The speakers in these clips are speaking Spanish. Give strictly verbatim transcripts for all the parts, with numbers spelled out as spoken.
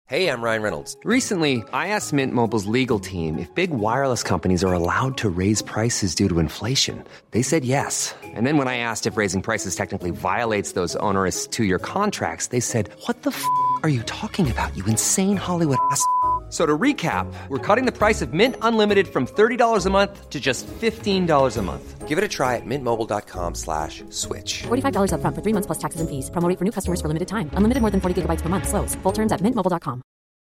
Hey, I'm Ryan Reynolds. Recently, I asked Mint Mobile's legal team if big wireless companies are allowed to raise prices due to inflation. They said yes. And then when I asked if raising prices technically violates those onerous two-year contracts, they said, "What the f*** are you talking about, you insane Hollywood ass f- So to recap, we're cutting the price of Mint Unlimited from thirty dollars a month to just fifteen dollars a month. Give it a try at mintmobile.com slash switch. forty-five dollars up front for three months plus taxes and fees. Promo rate for new customers for limited time. Unlimited more than forty gigabytes per month. Slows full terms at mint mobile dot com.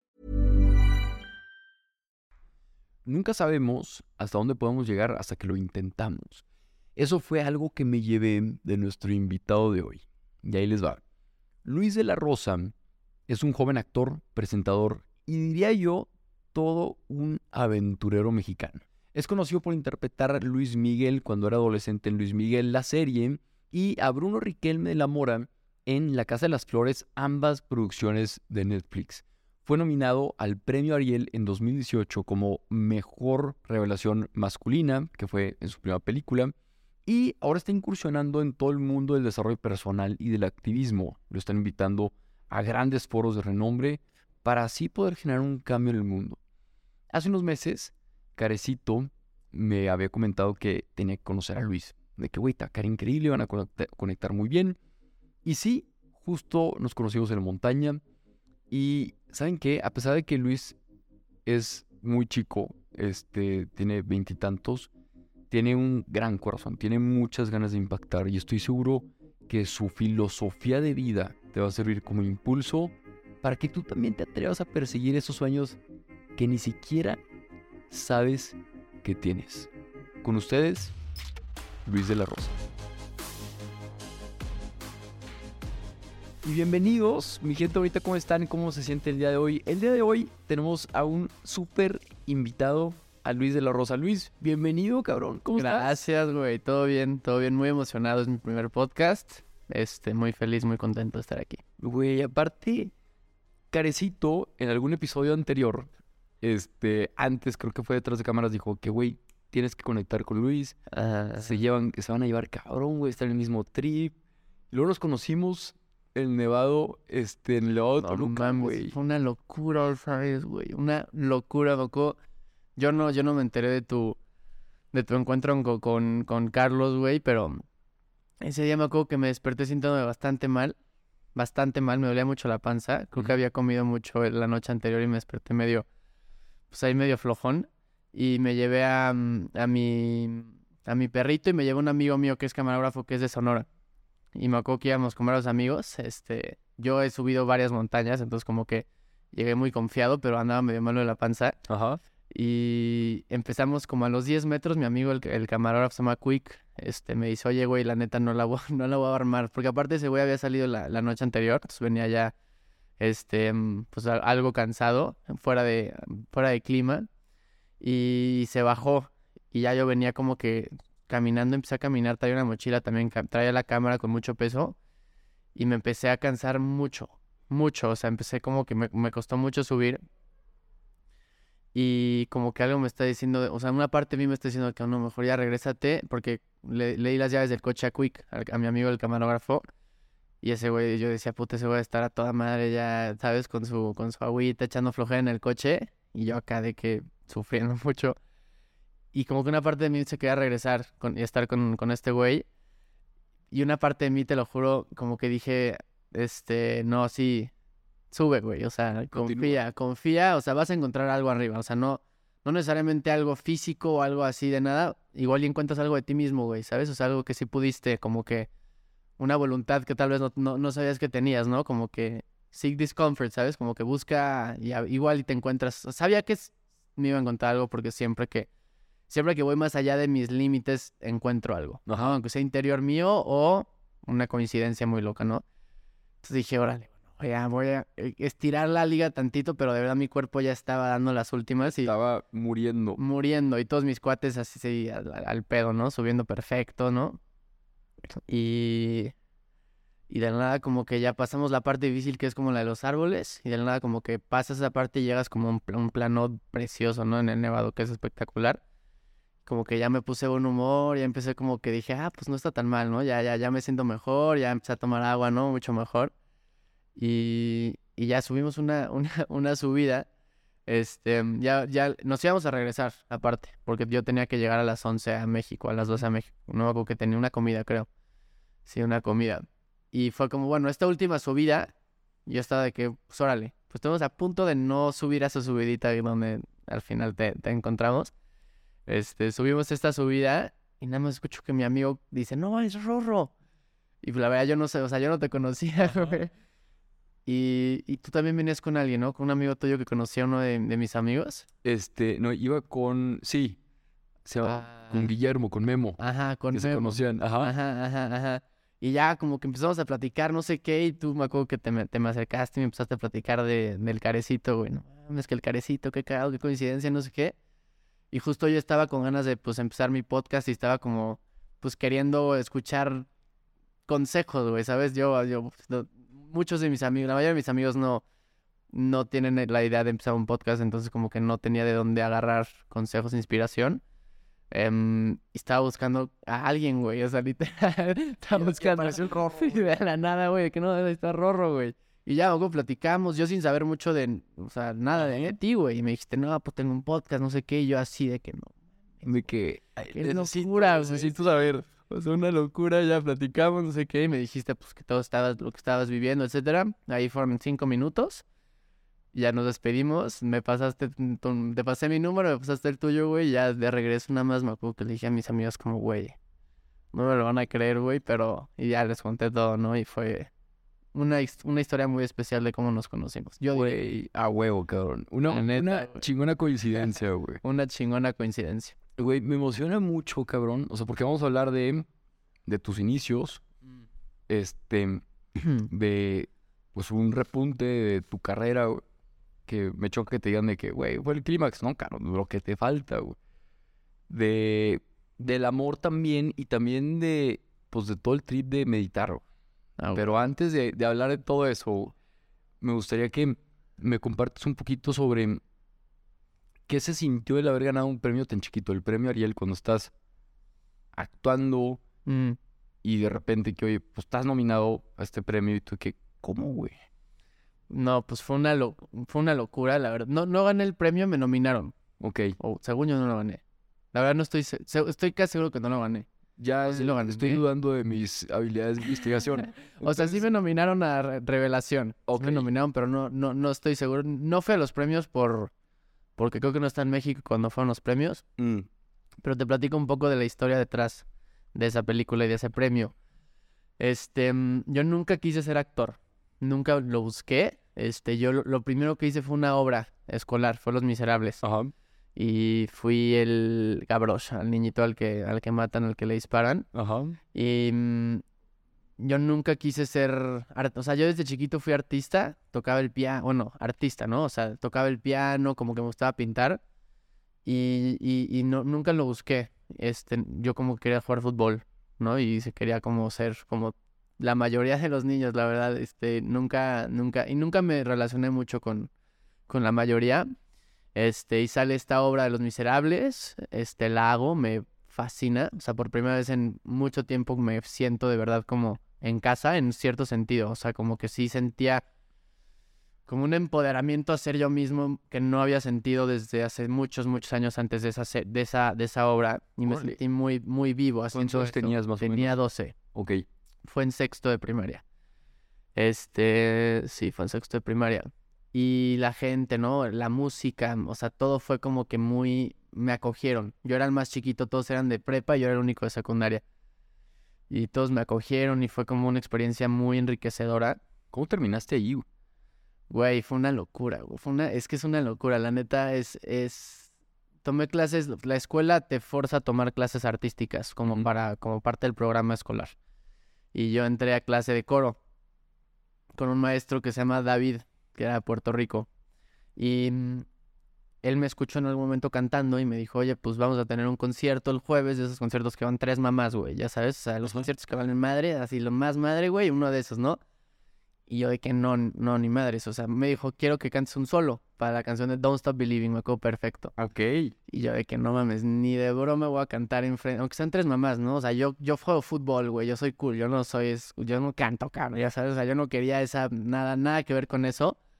Nunca sabemos hasta dónde podemos llegar hasta que lo intentamos. Eso fue algo que me llevé de nuestro invitado de hoy. Y ahí les va. Luis de la Rosa es un joven actor, presentador y diría yo, todo un aventurero mexicano. Es conocido por interpretar a Luis Miguel cuando era adolescente en Luis Miguel, la serie, y a Bruno Riquelme de la Mora en La Casa de las Flores, ambas producciones de Netflix. Fue nominado al Premio Ariel en dos mil dieciocho como Mejor Revelación Masculina, que fue en su primera película, y ahora está incursionando en todo el mundo del desarrollo personal y del activismo. Lo están invitando a grandes foros de renombre para así poder generar un cambio en el mundo. Hace unos meses, Carecito me había comentado que tenía que conocer a Luis. De que, güey, está cara increíble, van a conectar muy bien. Y sí, justo nos conocimos en la montaña. Y, ¿saben qué? A pesar de que Luis es muy chico, este, tiene veintitantos, tiene un gran corazón, tiene muchas ganas de impactar. Y estoy seguro que su filosofía de vida te va a servir como impulso para que tú también te atrevas a perseguir esos sueños que ni siquiera sabes que tienes. Con ustedes, Luis de la Rosa. Y bienvenidos, mi gente, ahorita cómo están, cómo se siente el día de hoy. El día de hoy tenemos a un súper invitado, a Luis de la Rosa. Luis, bienvenido, cabrón, ¿cómo estás? Gracias, güey, todo bien, todo bien, muy emocionado, es mi primer podcast. Este, muy feliz, muy contento de estar aquí. Güey, aparte, Carecito, en algún episodio anterior, este, antes creo que fue detrás de cámaras, dijo que, güey, tienes que conectar con Luis. Uh, se llevan, se van a llevar cabrón, güey, están en el mismo trip. Y luego nos conocimos en Nevado, este, en el Nevado de Toluca, güey. Fue una locura, ¿sabes, güey? Una locura, loco. Yo no, yo no me enteré de tu, de tu encuentro con, con, con Carlos, güey, pero ese día me acuerdo que me desperté sintiéndome bastante mal. Bastante mal, me dolía mucho la panza. Creo que había comido mucho la noche anterior y me desperté medio, pues ahí medio flojón. Y me llevé a, a mi a mi perrito y me llevé un amigo mío que es camarógrafo, que es de Sonora. Y me acuerdo que íbamos con varios amigos. Este, yo he subido varias montañas, entonces como que llegué muy confiado, pero andaba medio malo de la panza. Ajá. Y empezamos como a los diez metros, mi amigo, el, el camarógrafo se llama Quick, este, me dice, oye, güey, la neta no la voy, no la voy a armar. Porque aparte ese güey había salido la, la noche anterior, entonces venía ya, este, pues a, algo cansado, fuera de, fuera de clima. Y se bajó, y ya yo venía como que caminando, empecé a caminar, traía una mochila también, traía la cámara con mucho peso, y me empecé a cansar mucho, mucho, o sea, empecé como que me, me costó mucho subir. Y como que algo me está diciendo, o sea, una parte de mí me está diciendo que a lo mejor ya regrésate, porque le, le di las llaves del coche a Quick, a, a mi amigo el camarógrafo, y ese güey, yo decía, puta, ese güey va a estar a toda madre ya, ¿sabes? Con su, con su agüita, echando flojera en el coche, y yo acá de que sufriendo mucho. Y como que una parte de mí se quería regresar con, y estar con, con este güey, y una parte de mí, te lo juro, como que dije, este, no, sí... Sube, güey, o sea, Continúa. confía, confía, o sea, vas a encontrar algo arriba, o sea, no, no necesariamente algo físico o algo así de nada, igual y encuentras algo de ti mismo, güey, ¿sabes? O sea, algo que sí pudiste, como que una voluntad que tal vez no, no, no sabías que tenías, ¿no? Como que seek discomfort, ¿sabes? Como que busca, y a, igual y te encuentras, sabía que es, me iba a encontrar algo porque siempre que, siempre que voy más allá de mis límites, encuentro algo, ¿no? Aunque sea interior mío o una coincidencia muy loca, ¿no? Entonces dije, órale. Ya voy a estirar la liga tantito, pero de verdad mi cuerpo ya estaba dando las últimas y... Estaba muriendo. Muriendo, y todos mis cuates así sí, al, al pedo, ¿no? Subiendo perfecto, ¿no? Y... Y de la nada como que ya pasamos la parte difícil que es como la de los árboles, y de la nada como que pasas esa parte y llegas como a un, un plano precioso, ¿no? En el Nevado, que es espectacular. Como que ya me puse buen humor, ya empecé como que dije, ah, pues no está tan mal, ¿no? Ya, ya, ya me siento mejor, ya empecé a tomar agua, ¿no? Mucho mejor. Y, y ya subimos una, una, una subida. Este, ya, ya nos íbamos a regresar, aparte, porque yo tenía que llegar a las once a México, a las doce a México. No me acuerdo que tenía una comida, creo. Sí, una comida. Y fue como, bueno, esta última subida, yo estaba de que, pues órale, pues estamos a punto de no subir a esa subidita donde al final te, te encontramos. Este, subimos esta subida y nada más escucho que mi amigo dice, no, es Rorro. Y la verdad yo no sé, o sea, yo no te conocía, güey. Y, y tú también venías con alguien, ¿no? Con un amigo tuyo que conocía a uno de, de mis amigos. Este, no, iba con, sí, se llama- Ah. con Guillermo, con Memo, Ajá, con que se Memo. conocían, ajá. Ajá, ajá, ajá. Y ya como que empezamos a platicar, no sé qué, y tú me acuerdo que te me, te me acercaste y me empezaste a platicar de, del carecito, güey. No mames, que el carecito, qué cagado, qué coincidencia, no sé qué. Y justo yo estaba con ganas de, pues, empezar mi podcast y estaba como, pues, queriendo escuchar consejos, güey, ¿sabes? Yo, yo, pues, no- muchos de mis amigos, la mayoría de mis amigos no, no tienen la idea de empezar un podcast, entonces como que no tenía de dónde agarrar consejos e inspiración. Em, y estaba buscando a alguien, güey, o sea, literal, estaba buscando. apareció el Rorro, Y de la nada, güey, que no, ahí está Rorro, güey. Y ya, luego platicamos, yo sin saber mucho de, o sea, nada de ti, güey. Y me dijiste, no, pues tengo un podcast, no sé qué, y yo así de que no. De que, ay, Qué necesito- locura, güey. necesito saber. O sea, una locura, ya platicamos, no sé qué, y me dijiste, pues, que todo estabas, lo que estabas viviendo, etcétera. Ahí fueron cinco minutos. Ya nos despedimos, me pasaste, tu- te pasé mi número, me pasaste el tuyo, güey, y ya de regreso nada más me acuerdo que le dije a mis amigos como, güey, no me lo van a creer, güey, pero, y ya les conté todo, ¿no? Y fue una, his- una historia muy especial de cómo nos conocimos. Yo diría, Güey, a huevo, cabrón. Una, La neta, una güey. chingona coincidencia, güey. una chingona coincidencia. Güey, me emociona mucho, cabrón. O sea, porque vamos a hablar de, de tus inicios, este, de, pues, un repunte de tu carrera, güey, que me choca que te digan de que, güey, fue el clímax, ¿no, cabrón? Lo que te falta, güey. De, del amor también y también de, pues, de todo el trip de meditar, güey. Ah, güey. Pero antes de, de hablar de todo eso, me gustaría que me compartas un poquito sobre qué se sintió el haber ganado un premio tan chiquito, el premio Ariel, cuando estás actuando Mm. y de repente que, oye, pues estás nominado a este premio y tú que, ¿cómo, güey? No, pues fue una, lo- fue una locura, la verdad. No, no gané el premio, me nominaron. Ok, O según yo no lo gané. La verdad no estoy, se- se- estoy casi seguro que no lo gané. ya Sí lo gané, estoy ¿eh? dudando de mis habilidades de investigación. O sea, sí me nominaron a Re- Revelación. Sí Ok. me nominaron, pero no, no, no estoy seguro. No fui a los premios por porque creo que no está en México cuando fueron los premios. Mm, Pero te platico un poco de la historia detrás de esa película y de ese premio. Este, mm, yo nunca quise ser actor. Nunca lo busqué. Este, yo lo, lo primero que hice fue una obra escolar, fue Los Miserables. Ajá. Y fui el Gavroche, al niñito al que, al que matan, al que le disparan. Ajá. Y mm, yo nunca quise ser, art- o sea, yo desde chiquito fui artista, tocaba el piano, bueno, artista, ¿no? O sea, tocaba el piano, como que me gustaba pintar. Y, y, y no, nunca lo busqué. Este, yo como quería jugar fútbol, ¿no? Y se quería como ser como la mayoría de los niños, la verdad. Este, nunca, nunca, y nunca me relacioné mucho con, con la mayoría. Este, y sale esta obra de Los Miserables, este, la hago, me fascina. O sea, por primera vez en mucho tiempo me siento de verdad como en casa, en cierto sentido. O sea, como que sí sentía como un empoderamiento a ser yo mismo que no había sentido desde hace muchos, muchos años antes de esa, se- de esa, de esa obra. Y me Órale. sentí muy, muy vivo haciendo años esto. tenías más o Tenía menos? doce. Ok. Fue en sexto de primaria. Este, sí, fue en sexto de primaria. Y la gente, ¿no? La música, o sea, todo fue como que muy... Me acogieron. Yo era el más chiquito, todos eran de prepa y yo era el único de secundaria. Y todos me acogieron y fue como una experiencia muy enriquecedora. ¿Cómo terminaste ahí, güey? Güey, fue una locura, güey. Fue una... Es que es una locura, la neta es... es... Tomé clases, la escuela te forza a tomar clases artísticas como, Ujú. para, como parte del programa escolar. Y yo entré a clase de coro con un maestro que se llama David, que era de Puerto Rico. Y mm, él me escuchó en algún momento cantando y me dijo, oye, pues vamos a tener un concierto el jueves, de esos conciertos que van tres mamás, güey, ya sabes, o sea, los conciertos que valen madre, así lo más madre, güey, uno de esos, ¿no? Y yo de que no, no, ni madres, o sea, me dijo, quiero que cantes un solo para la canción de Don't Stop Believing, me acuerdo perfecto. Ok. Y yo de que no mames, ni de broma voy a cantar enfrente, aunque sean tres mamás, ¿no? O sea, yo, yo juego fútbol, güey, yo soy cool, yo no soy, es- yo no canto, cabrón, ya sabes, o sea, yo no quería esa, nada, nada que ver con eso.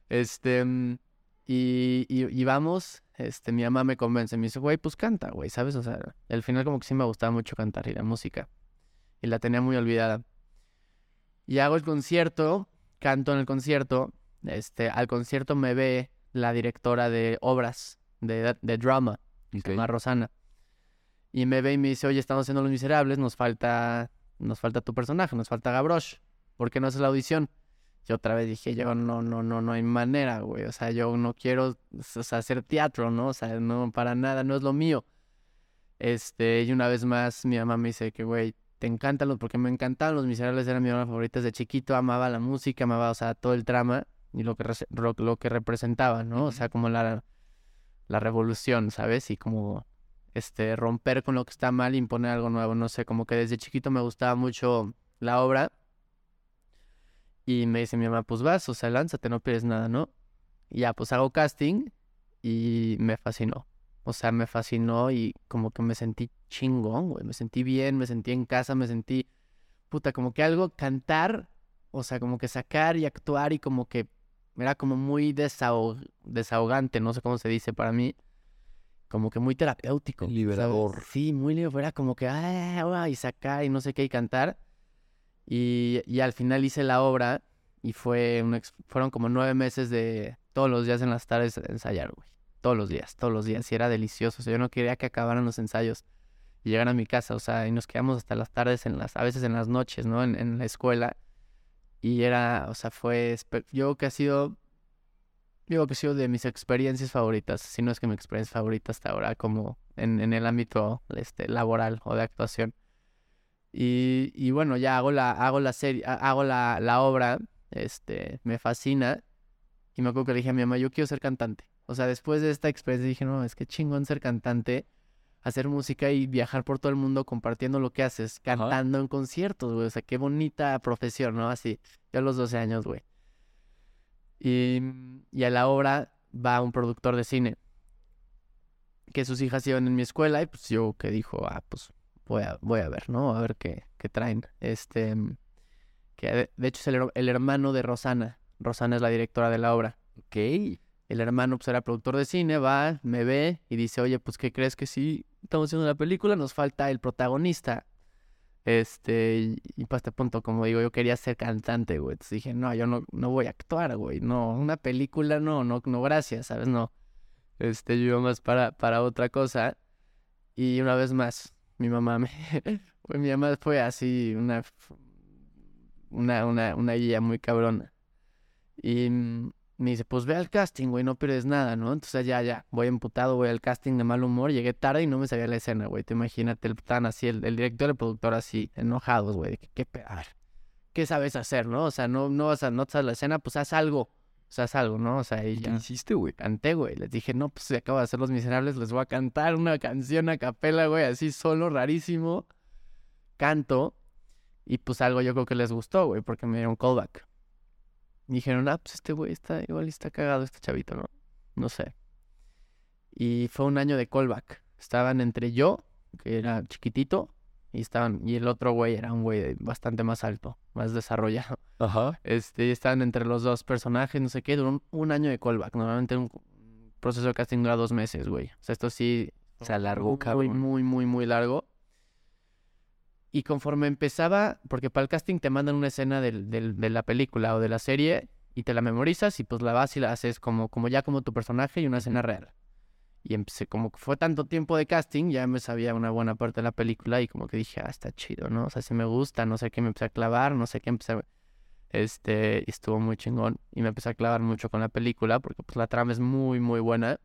Este, mm, y, y, y vamos, este, mi mamá me convence, me dice, güey, pues canta, güey, ¿sabes? O sea, al final como que sí me gustaba mucho cantar y la música. Y la tenía muy olvidada. Y hago el concierto, canto en el concierto, este, al concierto me ve la directora de obras, de, de drama, Ok. se llama Rosana. Y me ve y me dice, oye, estamos haciendo Los Miserables, nos falta, nos falta tu personaje, nos falta Gavroche, ¿por qué no haces la audición? Yo otra vez dije, yo no, no, no, no hay manera, güey, o sea, yo no quiero, o sea, hacer teatro, ¿no? O sea, no, para nada, no es lo mío. Este, y una vez más mi mamá me dice que, güey, te encantan los, porque me encantaban Los Miserables, eran mi obra favorita desde chiquito, amaba la música, amaba, o sea, todo el trama y lo que, res- ro- lo que representaba, ¿no? O sea, como la, la revolución, ¿sabes? Y como, este, romper con lo que está mal y imponer algo nuevo, no sé, como que desde chiquito me gustaba mucho la obra. Y me dice mi mamá, pues vas, o sea, lánzate, no pierdes nada, ¿no? Y ya, pues hago casting y me fascinó. O sea, me fascinó y como que me sentí chingón, güey. Me sentí bien, me sentí en casa, me sentí, puta, como que algo, cantar, o sea, como que sacar y actuar y como que era como muy desahog- desahogante, no sé cómo se dice para mí. Como que muy terapéutico. ¿sabes? Liberador. Sí, muy liberador. Era como que, ah, ah, y sacar y no sé qué, y cantar. Y, y al final hice la obra y fue un ex- fueron como nueve meses de todos los días en las tardes ensayar, güey. Todos los días, todos los días. Y era delicioso. O sea, yo no quería que acabaran los ensayos y llegar a mi casa. O sea, y nos quedamos hasta las tardes, en las, a veces en las noches, ¿no? En, en la escuela. Y era, o sea, fue... espe- Yo creo que ha sido... Yo creo que ha sido de mis experiencias favoritas. Si no es que mi experiencia favorita hasta ahora, como en, en el ámbito este, laboral o de actuación. Y, y bueno, ya hago la, hago la serie, ha- hago la, la obra, este, me fascina. Y me acuerdo que le dije a mi mamá, yo quiero ser cantante. O sea, después de esta experiencia dije, no, es que chingón ser cantante, hacer música y viajar por todo el mundo compartiendo lo que haces, cantando en conciertos, güey. O sea, qué bonita profesión, ¿no? Así, yo a los doce años, güey. Y, y a la obra va un productor de cine, que sus hijas iban en mi escuela y pues yo que dijo, ah, pues voy a, voy a ver, ¿no? A ver qué, qué traen. Este, mm, que de, de hecho es el, her- el hermano de Rosana. Rosana es la directora de la obra. Ok. El hermano pues era productor de cine, va, me ve y dice, oye, pues ¿qué crees que sí estamos haciendo la película? Nos falta el protagonista. Este, y, y para este punto, como digo, yo quería ser cantante, güey. Entonces dije, no, yo no, no voy a actuar, güey. No, una película no, no, no, gracias, ¿sabes? No. Este, yo iba más para, para otra cosa. Y una vez más, mi mamá me... pues, mi mamá fue así, una... Una, una, una guía muy cabrona. Y mm, me dice, pues ve al casting, güey, no pierdes nada, ¿no? Entonces ya, ya, voy emputado, voy al casting de mal humor. Llegué tarde y no me sabía la escena, güey. Te imagínate, el tan así, el, el director y el productor así, enojados, güey. de que, ¿Qué, pe- a ver, ¿qué sabes hacer, no? O sea, no, no vas a, no sabes la escena, pues haz algo. O sea, haz algo, ¿no? O sea, y ¿Y qué ya hiciste, güey? canté, güey. Les dije, no, pues se acabo de hacer Los Miserables, les voy a cantar una canción a capela, güey, así solo, rarísimo. Canto. Y pues algo yo creo que les gustó, güey, porque me dieron callback. Y dijeron, ah, pues este güey está igual está cagado, este chavito, ¿no? No sé. Y fue un año de callback. Estaban entre yo, que era chiquitito, y estaban, y el otro güey era un güey bastante más alto, más desarrollado. Ajá. Este, y estaban entre los dos personajes, no sé qué, duró un, un año de callback. Normalmente un proceso de casting dura dos meses, güey. O sea, esto sí Se alargó, muy, cabrón. muy, muy, muy largo. Y conforme empezaba, porque para el casting te mandan una escena del, del- de la película o de la serie y te la memorizas y pues la vas y la haces como, como ya como tu personaje y una escena real. Y empecé, como que fue tanto tiempo de casting, ya me sabía una buena parte de la película y como que dije, ah, está chido, ¿no? O sea, sí me gusta, no sé qué, me empecé a clavar, no sé qué, empecé a... Este, y estuvo muy chingón y me empecé a clavar mucho con la película porque pues la trama es muy, muy buena.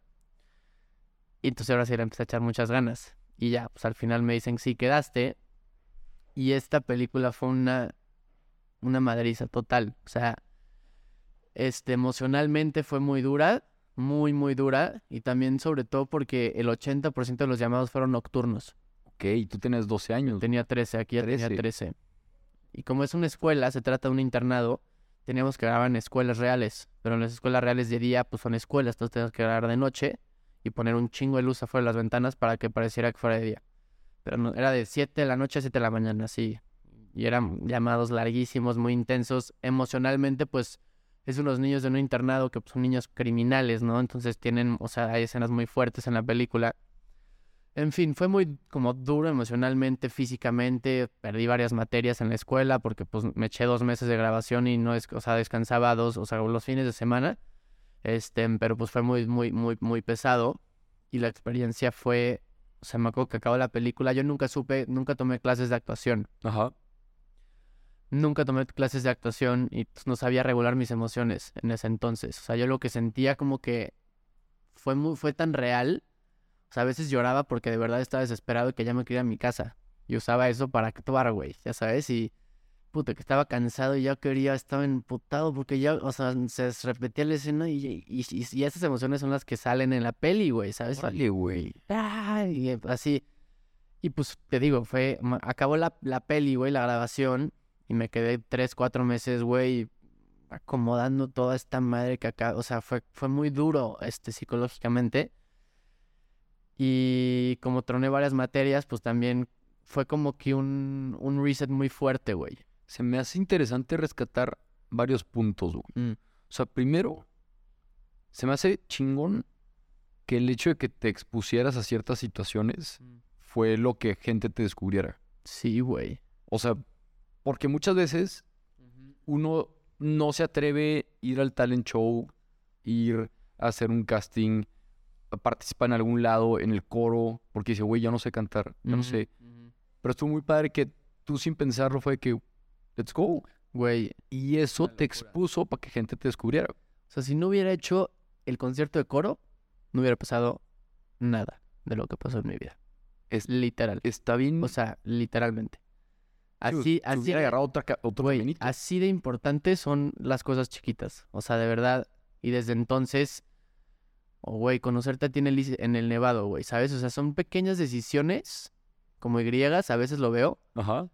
Y entonces ahora sí le empecé a echar muchas ganas. Y ya, pues al final me dicen, sí, quedaste. Y esta película fue una, una madriza total. O sea, este, emocionalmente fue muy dura, muy, muy dura. Y también sobre todo porque el ochenta por ciento de los llamados fueron nocturnos. Ok, tú tenías doce años. Tenía trece, aquí ya tenía trece. trece. Y como es una escuela, se trata de un internado, teníamos que grabar en escuelas reales. Pero en las escuelas reales de día, pues son escuelas, entonces teníamos que grabar de noche y poner un chingo de luz afuera de las ventanas para que pareciera que fuera de día. Pero no, era de siete de la noche a siete de la mañana, así. Y eran llamados larguísimos, muy intensos. Emocionalmente, pues, es unos niños de un internado que pues, son niños criminales, ¿no? Entonces tienen, o sea, hay escenas muy fuertes en la película. En fin, fue muy como duro emocionalmente, físicamente. Perdí varias materias en la escuela porque pues me eché dos meses de grabación y no es, o sea, descansaba dos, o sea, los fines de semana. Este, pero pues fue muy, muy, muy, muy pesado. Y la experiencia fue, o sea, me acuerdo que acabó la película. Yo nunca supe, nunca tomé clases de actuación. Ajá. Nunca tomé clases de actuación y pues, no sabía regular mis emociones en ese entonces. O sea, yo lo que sentía como que fue muy, fue tan real. O sea, a veces lloraba porque de verdad estaba desesperado y que ya me quería a mi casa. Y usaba eso para actuar, güey, ya sabes. Y, puta, que estaba cansado y ya quería, estaba emputado porque ya, o sea, se repetía la escena y, y, y, y esas emociones son las que salen en la peli, güey, ¿sabes? Órale, güey. Ay, y así. Y pues, te digo, fue, ma- acabó la, la peli, güey, la grabación. Y me quedé tres, cuatro meses, güey, acomodando toda esta madre que acá, o sea, fue, fue muy duro, este, psicológicamente. Y como troné varias materias, pues también fue como que un, un reset muy fuerte, güey. Se me hace interesante rescatar varios puntos, güey. Mm. O sea, primero, se me hace chingón que el hecho de que te expusieras a ciertas situaciones fue lo que gente te descubriera. Sí, güey. O sea, porque muchas veces uno no se atreve a ir al talent show, ir a hacer un casting, a participar en algún lado, en el coro, porque dice, güey, ya no sé cantar, ya no Ujú, sé. ujú. Pero estuvo muy padre que tú sin pensarlo fue que, let's go. Güey, Y eso Una te locura. expuso para que gente te descubriera. o sea, si no hubiera hecho el concierto de coro, no hubiera pasado nada de lo que pasó en mi vida. Es- Literal. Está bien. O sea, literalmente. Sí, Así, si así, hubiera agarrado otra, ca- otro güey, caminito. así de importantes son las cosas chiquitas. O sea, de verdad. Y desde entonces, oh, güey, conocerte a ti en el, Is- en el Nevado, güey, ¿sabes? O sea, son pequeñas decisiones, como griegas, a veces lo veo, Ajá.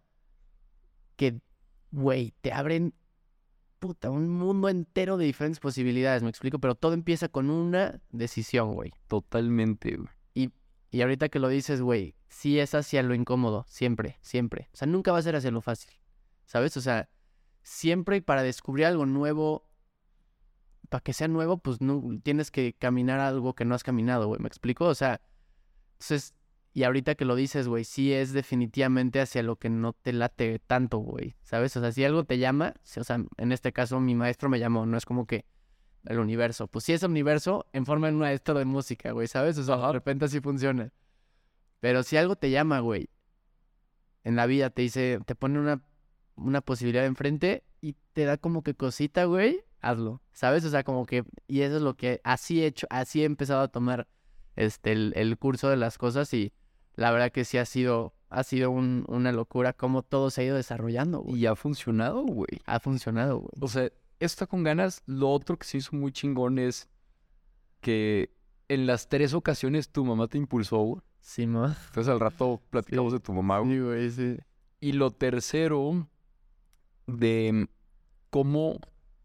que, güey, te abren, puta, un mundo entero de diferentes posibilidades, me explico, pero todo empieza con una decisión, güey. Totalmente, güey. Y, y ahorita que lo dices, güey, sí es hacia lo incómodo, siempre, siempre. O sea, nunca va a ser hacia lo fácil, ¿sabes? O sea, siempre para descubrir algo nuevo, para que sea nuevo, pues no, tienes que caminar algo que no has caminado, güey, ¿me explico? O sea, entonces, y ahorita que lo dices, güey, sí es definitivamente hacia lo que no te late tanto, güey, ¿sabes? O sea, si algo te llama, si- o sea, en este caso mi maestro me llamó, no es como que el universo. Pues sí es universo en forma de un maestro de música, güey, ¿sabes? O sea, de repente así funciona. Pero si algo te llama, güey, en la vida te dice, te pone una, una posibilidad enfrente y te da como que cosita, güey, hazlo, ¿sabes? O sea, como que, y eso es lo que así he hecho, así he empezado a tomar este, el, el curso de las cosas y la verdad que sí ha sido, ha sido un- una locura cómo todo se ha ido desarrollando, güey. Y ha funcionado, güey. Ha funcionado, güey. O sea, está con ganas. Lo otro que se hizo muy chingón es que en las tres ocasiones tu mamá te impulsó, güey. Sí, ma. Entonces al rato platicamos Sí. de tu mamá, güey. Sí, güey, sí. Y lo tercero, de cómo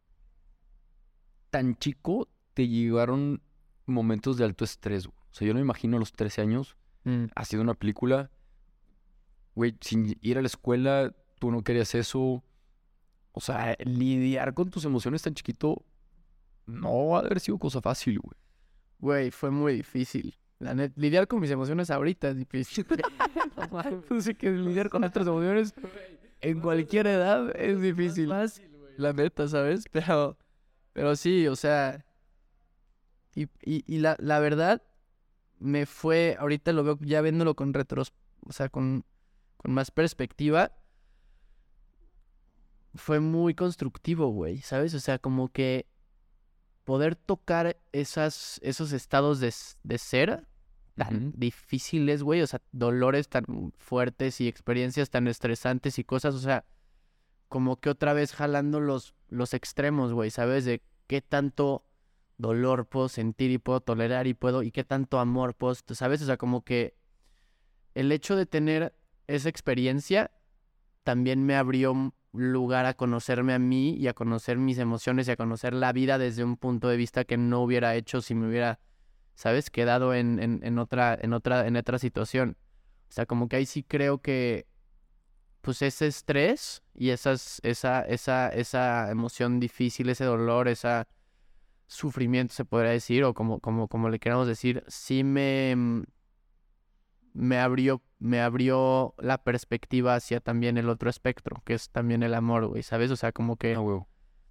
tan chico te llegaron momentos de alto estrés, güey. O sea, yo no me imagino a los trece años Mm. haciendo una película, güey, sin ir a la escuela, tú no querías eso. O sea, lidiar con tus emociones tan chiquito no va a haber sido cosa fácil, güey. Güey, fue muy difícil. La net, lidiar con mis emociones ahorita es difícil. No mames, sí que lidiar con nuestras emociones en cualquier edad es difícil. La neta, ¿sabes? Pero, pero sí, o sea, y, y, y la, la verdad me fue, ahorita lo veo ya viéndolo con retros, o sea, con, con más perspectiva, fue muy constructivo, güey, ¿sabes? O sea, como que poder tocar esas, esos estados de, s- de ser tan Ujú. difíciles, güey, o sea, dolores tan fuertes y experiencias tan estresantes y cosas, o sea, como que otra vez jalando los, los extremos, güey, ¿sabes? De qué tanto dolor puedo sentir y puedo tolerar y puedo, y qué tanto amor puedo, ¿sabes? O sea, como que el hecho de tener esa experiencia también me abrió un lugar a conocerme a mí y a conocer mis emociones y a conocer la vida desde un punto de vista que no hubiera hecho si me hubiera, ¿sabes? Quedado en, en, en otra, en otra, en otra situación. O sea, como que ahí sí creo que, pues ese estrés y esas, esa, esa, esa emoción difícil, ese dolor, ese sufrimiento, se podría decir, o como, como, como le queramos decir, sí me, me abrió, me abrió la perspectiva hacia también el otro espectro, que es también el amor, güey, ¿sabes? O sea, como que Ah, huevo.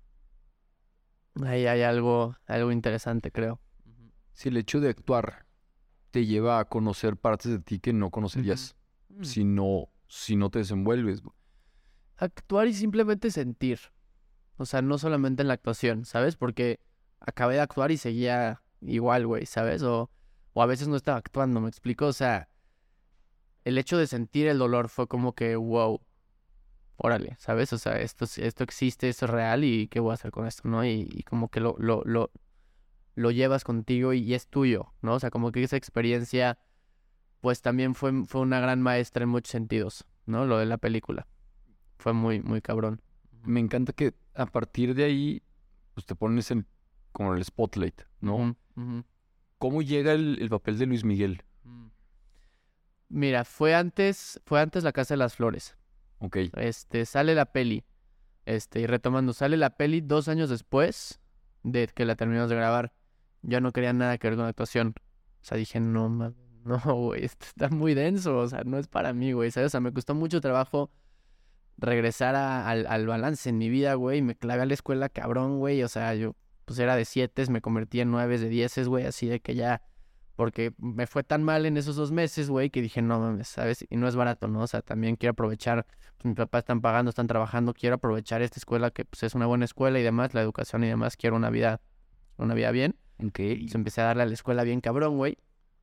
ahí hay algo, algo interesante, creo. Si el hecho de actuar te lleva a conocer partes de ti que no conocerías Ujú. si no, si no te desenvuelves. güey. Actuar y simplemente sentir. O sea, no solamente en la actuación, ¿sabes? Porque acabé de actuar y seguía igual, güey, ¿sabes? O, o a veces no estaba actuando, ¿me explico? O sea, el hecho de sentir el dolor fue como que, wow, órale, ¿sabes? O sea, esto, es- esto existe, esto es real y ¿qué voy a hacer con esto, no? Y, y como que lo, lo, lo, lo llevas contigo y, y es tuyo, ¿no? O sea, como que esa experiencia, pues también fue, fue una gran maestra en muchos sentidos, ¿no? Lo de la película. Fue muy, muy cabrón. Me encanta que a partir de ahí, pues te pones en, como en el spotlight, ¿no? Ujú, ujú. ¿Cómo llega el, el papel de Luis Miguel? Mm. Mira, fue antes, fue antes La Casa de las Flores. Ok. Este, sale la peli. Este, y retomando, sale la peli dos años después de que la terminamos de grabar. Yo no quería nada que ver con la actuación. O sea, dije, no, ma- no, güey, esto está muy denso. O sea, no es para mí, güey, ¿sabes? O sea, me costó mucho trabajo regresar a- al, al balance en mi vida, güey. Me clavé a la escuela, cabrón, güey. O sea, yo, pues era de siete, me convertí en nueve, de dieces, güey, así de que ya. Porque me fue tan mal en esos dos meses, güey, que dije, no mames, ¿sabes? Y no es barato, ¿no? O sea, también quiero aprovechar, pues mis papás están pagando, están trabajando, quiero aprovechar esta escuela que pues es una buena escuela y demás, la educación y demás, quiero una vida, una vida bien. Ok. Entonces empecé a darle a la escuela bien cabrón, güey.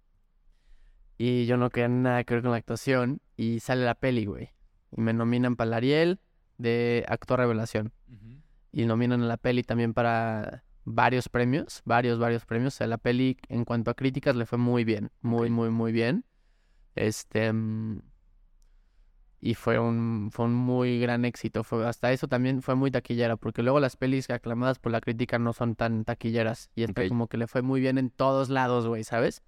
Y yo no quería nada que ver con la actuación y sale la peli, güey. Y me nominan para el Ariel de actor revelación. Y nominan a la peli también para varios premios, varios, varios premios. O sea, la peli en cuanto a críticas le fue muy bien, muy, Ok. muy, muy bien. Este, mm, y fue un, fue un muy gran éxito. Fue, hasta eso también fue muy taquillera, porque luego las pelis aclamadas por la crítica no son tan taquilleras. Y esta Ok. como que le fue muy bien en todos lados, güey, ¿sabes?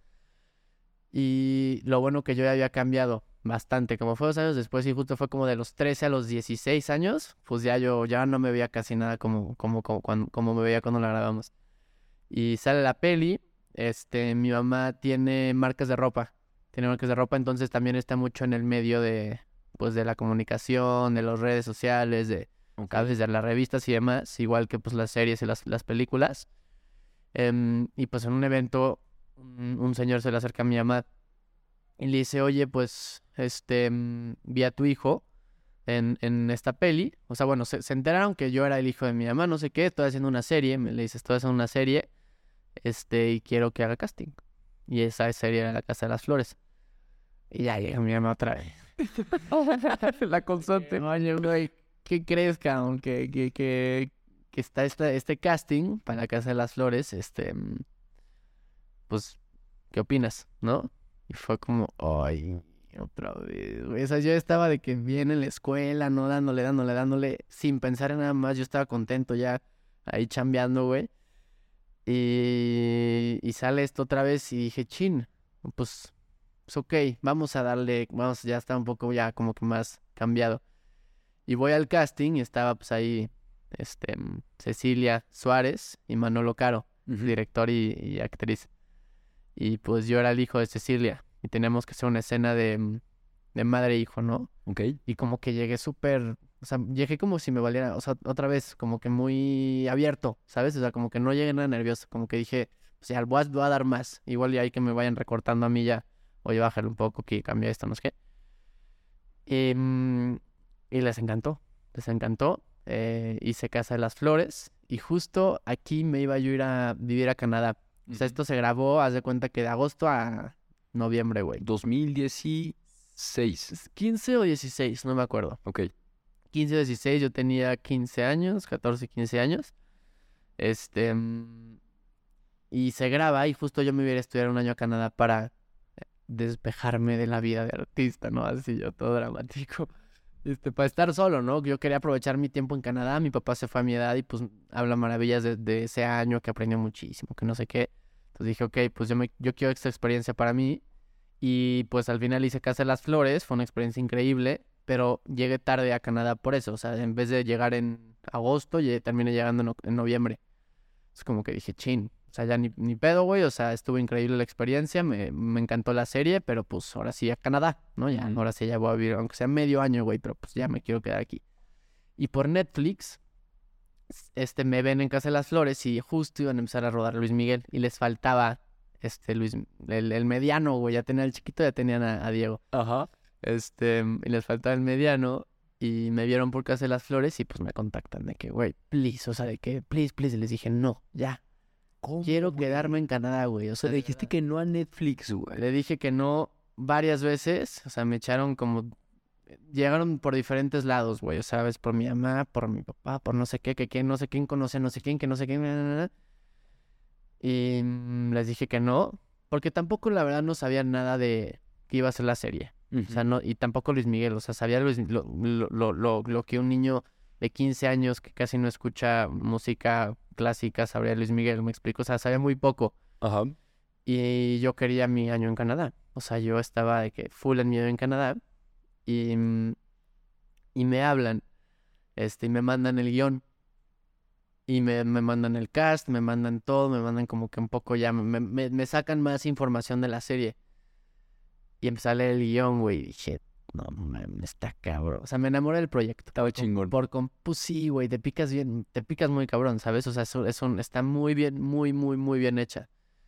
Y lo bueno que yo ya había cambiado bastante, como fue dos años después y justo fue como de los trece a los dieciséis años, pues ya yo ya no me veía casi nada como, como, como, cuando, como me veía cuando la grabamos. Y sale la peli, este, mi mamá tiene marcas de ropa, tiene marcas de ropa, entonces también está mucho en el medio de, pues de la comunicación, de las redes sociales, de Ok. a veces de las revistas y demás, igual que pues las series y las, las películas. Em, y pues en un evento, un, un señor se le acerca a mi mamá y le dice, oye, pues, este, mm, vi a tu hijo en, en esta peli. O sea, bueno, se, se enteraron que yo era el hijo de mi mamá, no sé qué, estoy haciendo una serie, me le dice, estoy haciendo una serie, este, y quiero que haga casting. Y esa serie era La Casa de las Flores. Y ya llega mi mamá otra vez. La constante. Oye, güey, ¿qué crees, cabrón? Que, que, que, que está esta, este casting para La Casa de las Flores, este, mm, pues, ¿qué opinas? ¿No? Y fue como, ay, otra vez, güey. O sea, yo estaba de que bien en la escuela, ¿no? Dándole, dándole, dándole, sin pensar en nada más. Yo estaba contento ya ahí chambeando, güey. Y, y sale esto otra vez y dije, chin, pues, pues ok, vamos a darle, vamos, ya está un poco ya como que más cambiado. Y voy al casting y estaba pues ahí, este, mm, Cecilia Suárez y Manolo Caro, Ujú. director y, y actriz. Y pues yo era el hijo de Cecilia y teníamos que hacer una escena de, mm, de madre e hijo, ¿no? Ok. Y como que llegué súper, o sea, llegué como si me valiera, o sea, otra vez, como que muy abierto, ¿sabes? O sea, como que no llegué nada nervioso, como que dije, o sea, voy a, voy a dar más, igual y ahí que me vayan recortando a mí ya, oye, bájale un poco, que cambia esto, no sé qué. Y, mm, y les encantó, les encantó, eh, hice Casa de las Flores y justo aquí me iba yo a ir a vivir a Canadá. O sea, Ujú. esto se grabó, haz de cuenta que de agosto a noviembre, güey. dos mil dieciséis. Es quince o dieciséis, no me acuerdo. Ok. quince o dieciséis, yo tenía quince años, catorce, quince años. Este, mm, y se graba y justo yo me iba a ir a estudiar un año a Canadá para despejarme de la vida de artista, ¿no? Así yo, todo dramático. Este, para estar solo, ¿no? Yo quería aprovechar mi tiempo en Canadá, mi papá se fue a mi edad y pues habla maravillas de, de ese año, que aprendió muchísimo, que no sé qué. Entonces dije, ok, pues yo, me, yo quiero esta experiencia para mí. Y pues al final hice Casa de las Flores, fue una experiencia increíble, pero llegué tarde a Canadá por eso. O sea, en vez de llegar en agosto, llegué, terminé llegando en, no- en noviembre. Es como que dije, chin. O sea, ya ni, ni pedo, güey. O sea, estuvo increíble la experiencia. Me, me encantó la serie, pero pues ahora sí a Canadá, ¿no? Ya, Ujú. ahora sí ya voy a vivir, aunque sea medio año, güey, pero pues ya me quiero quedar aquí. Y por Netflix, este, me ven en Casa de las Flores y justo iban a empezar a rodar Luis Miguel y les faltaba este Luis, el, el mediano, güey, ya tenía el chiquito, ya tenían a, a Diego. Ajá. Este, y les faltaba el mediano y me vieron por Casa de las Flores y pues me contactan de que, güey, please, o sea, de que, please, please, y les dije, no, ya, ¿Cómo, quiero güey? quedarme en Canadá, güey, o O sea, sea, de dijiste verdad. que no a Netflix, güey. Le dije que no varias veces, o sea, me echaron como... Llegaron por diferentes lados, güey, o sea, ves, por mi mamá, por mi papá, por no sé qué, que quién, no sé quién conoce, no sé quién, que no sé quién, na, na, na. Y mm, les dije que no, porque tampoco la verdad no sabían nada de que iba a ser la serie. O sea, no, y tampoco Luis Miguel, o sea, sabía Luis- lo, lo, lo, lo, lo que un niño de quince años que casi no escucha música clásica sabría de Luis Miguel, me explico, o sea, sabía muy poco. Ajá. Y yo quería mi año en Canadá, o sea, yo estaba de que full en mi año en Canadá y, mm, y me hablan, este, y me mandan el guión. Y me, me mandan el cast, me mandan todo, me mandan como que un poco ya, me, me, me sacan más información de la serie. Y empecé a leer el guión, güey, y dije, no mames, está cabrón. O sea, me enamoré del proyecto. Estaba Por- chingón. Por, con, pues sí, güey, te picas bien, te picas muy cabrón, ¿sabes? O sea, eso, eso está muy bien, muy, muy, muy bien hecha.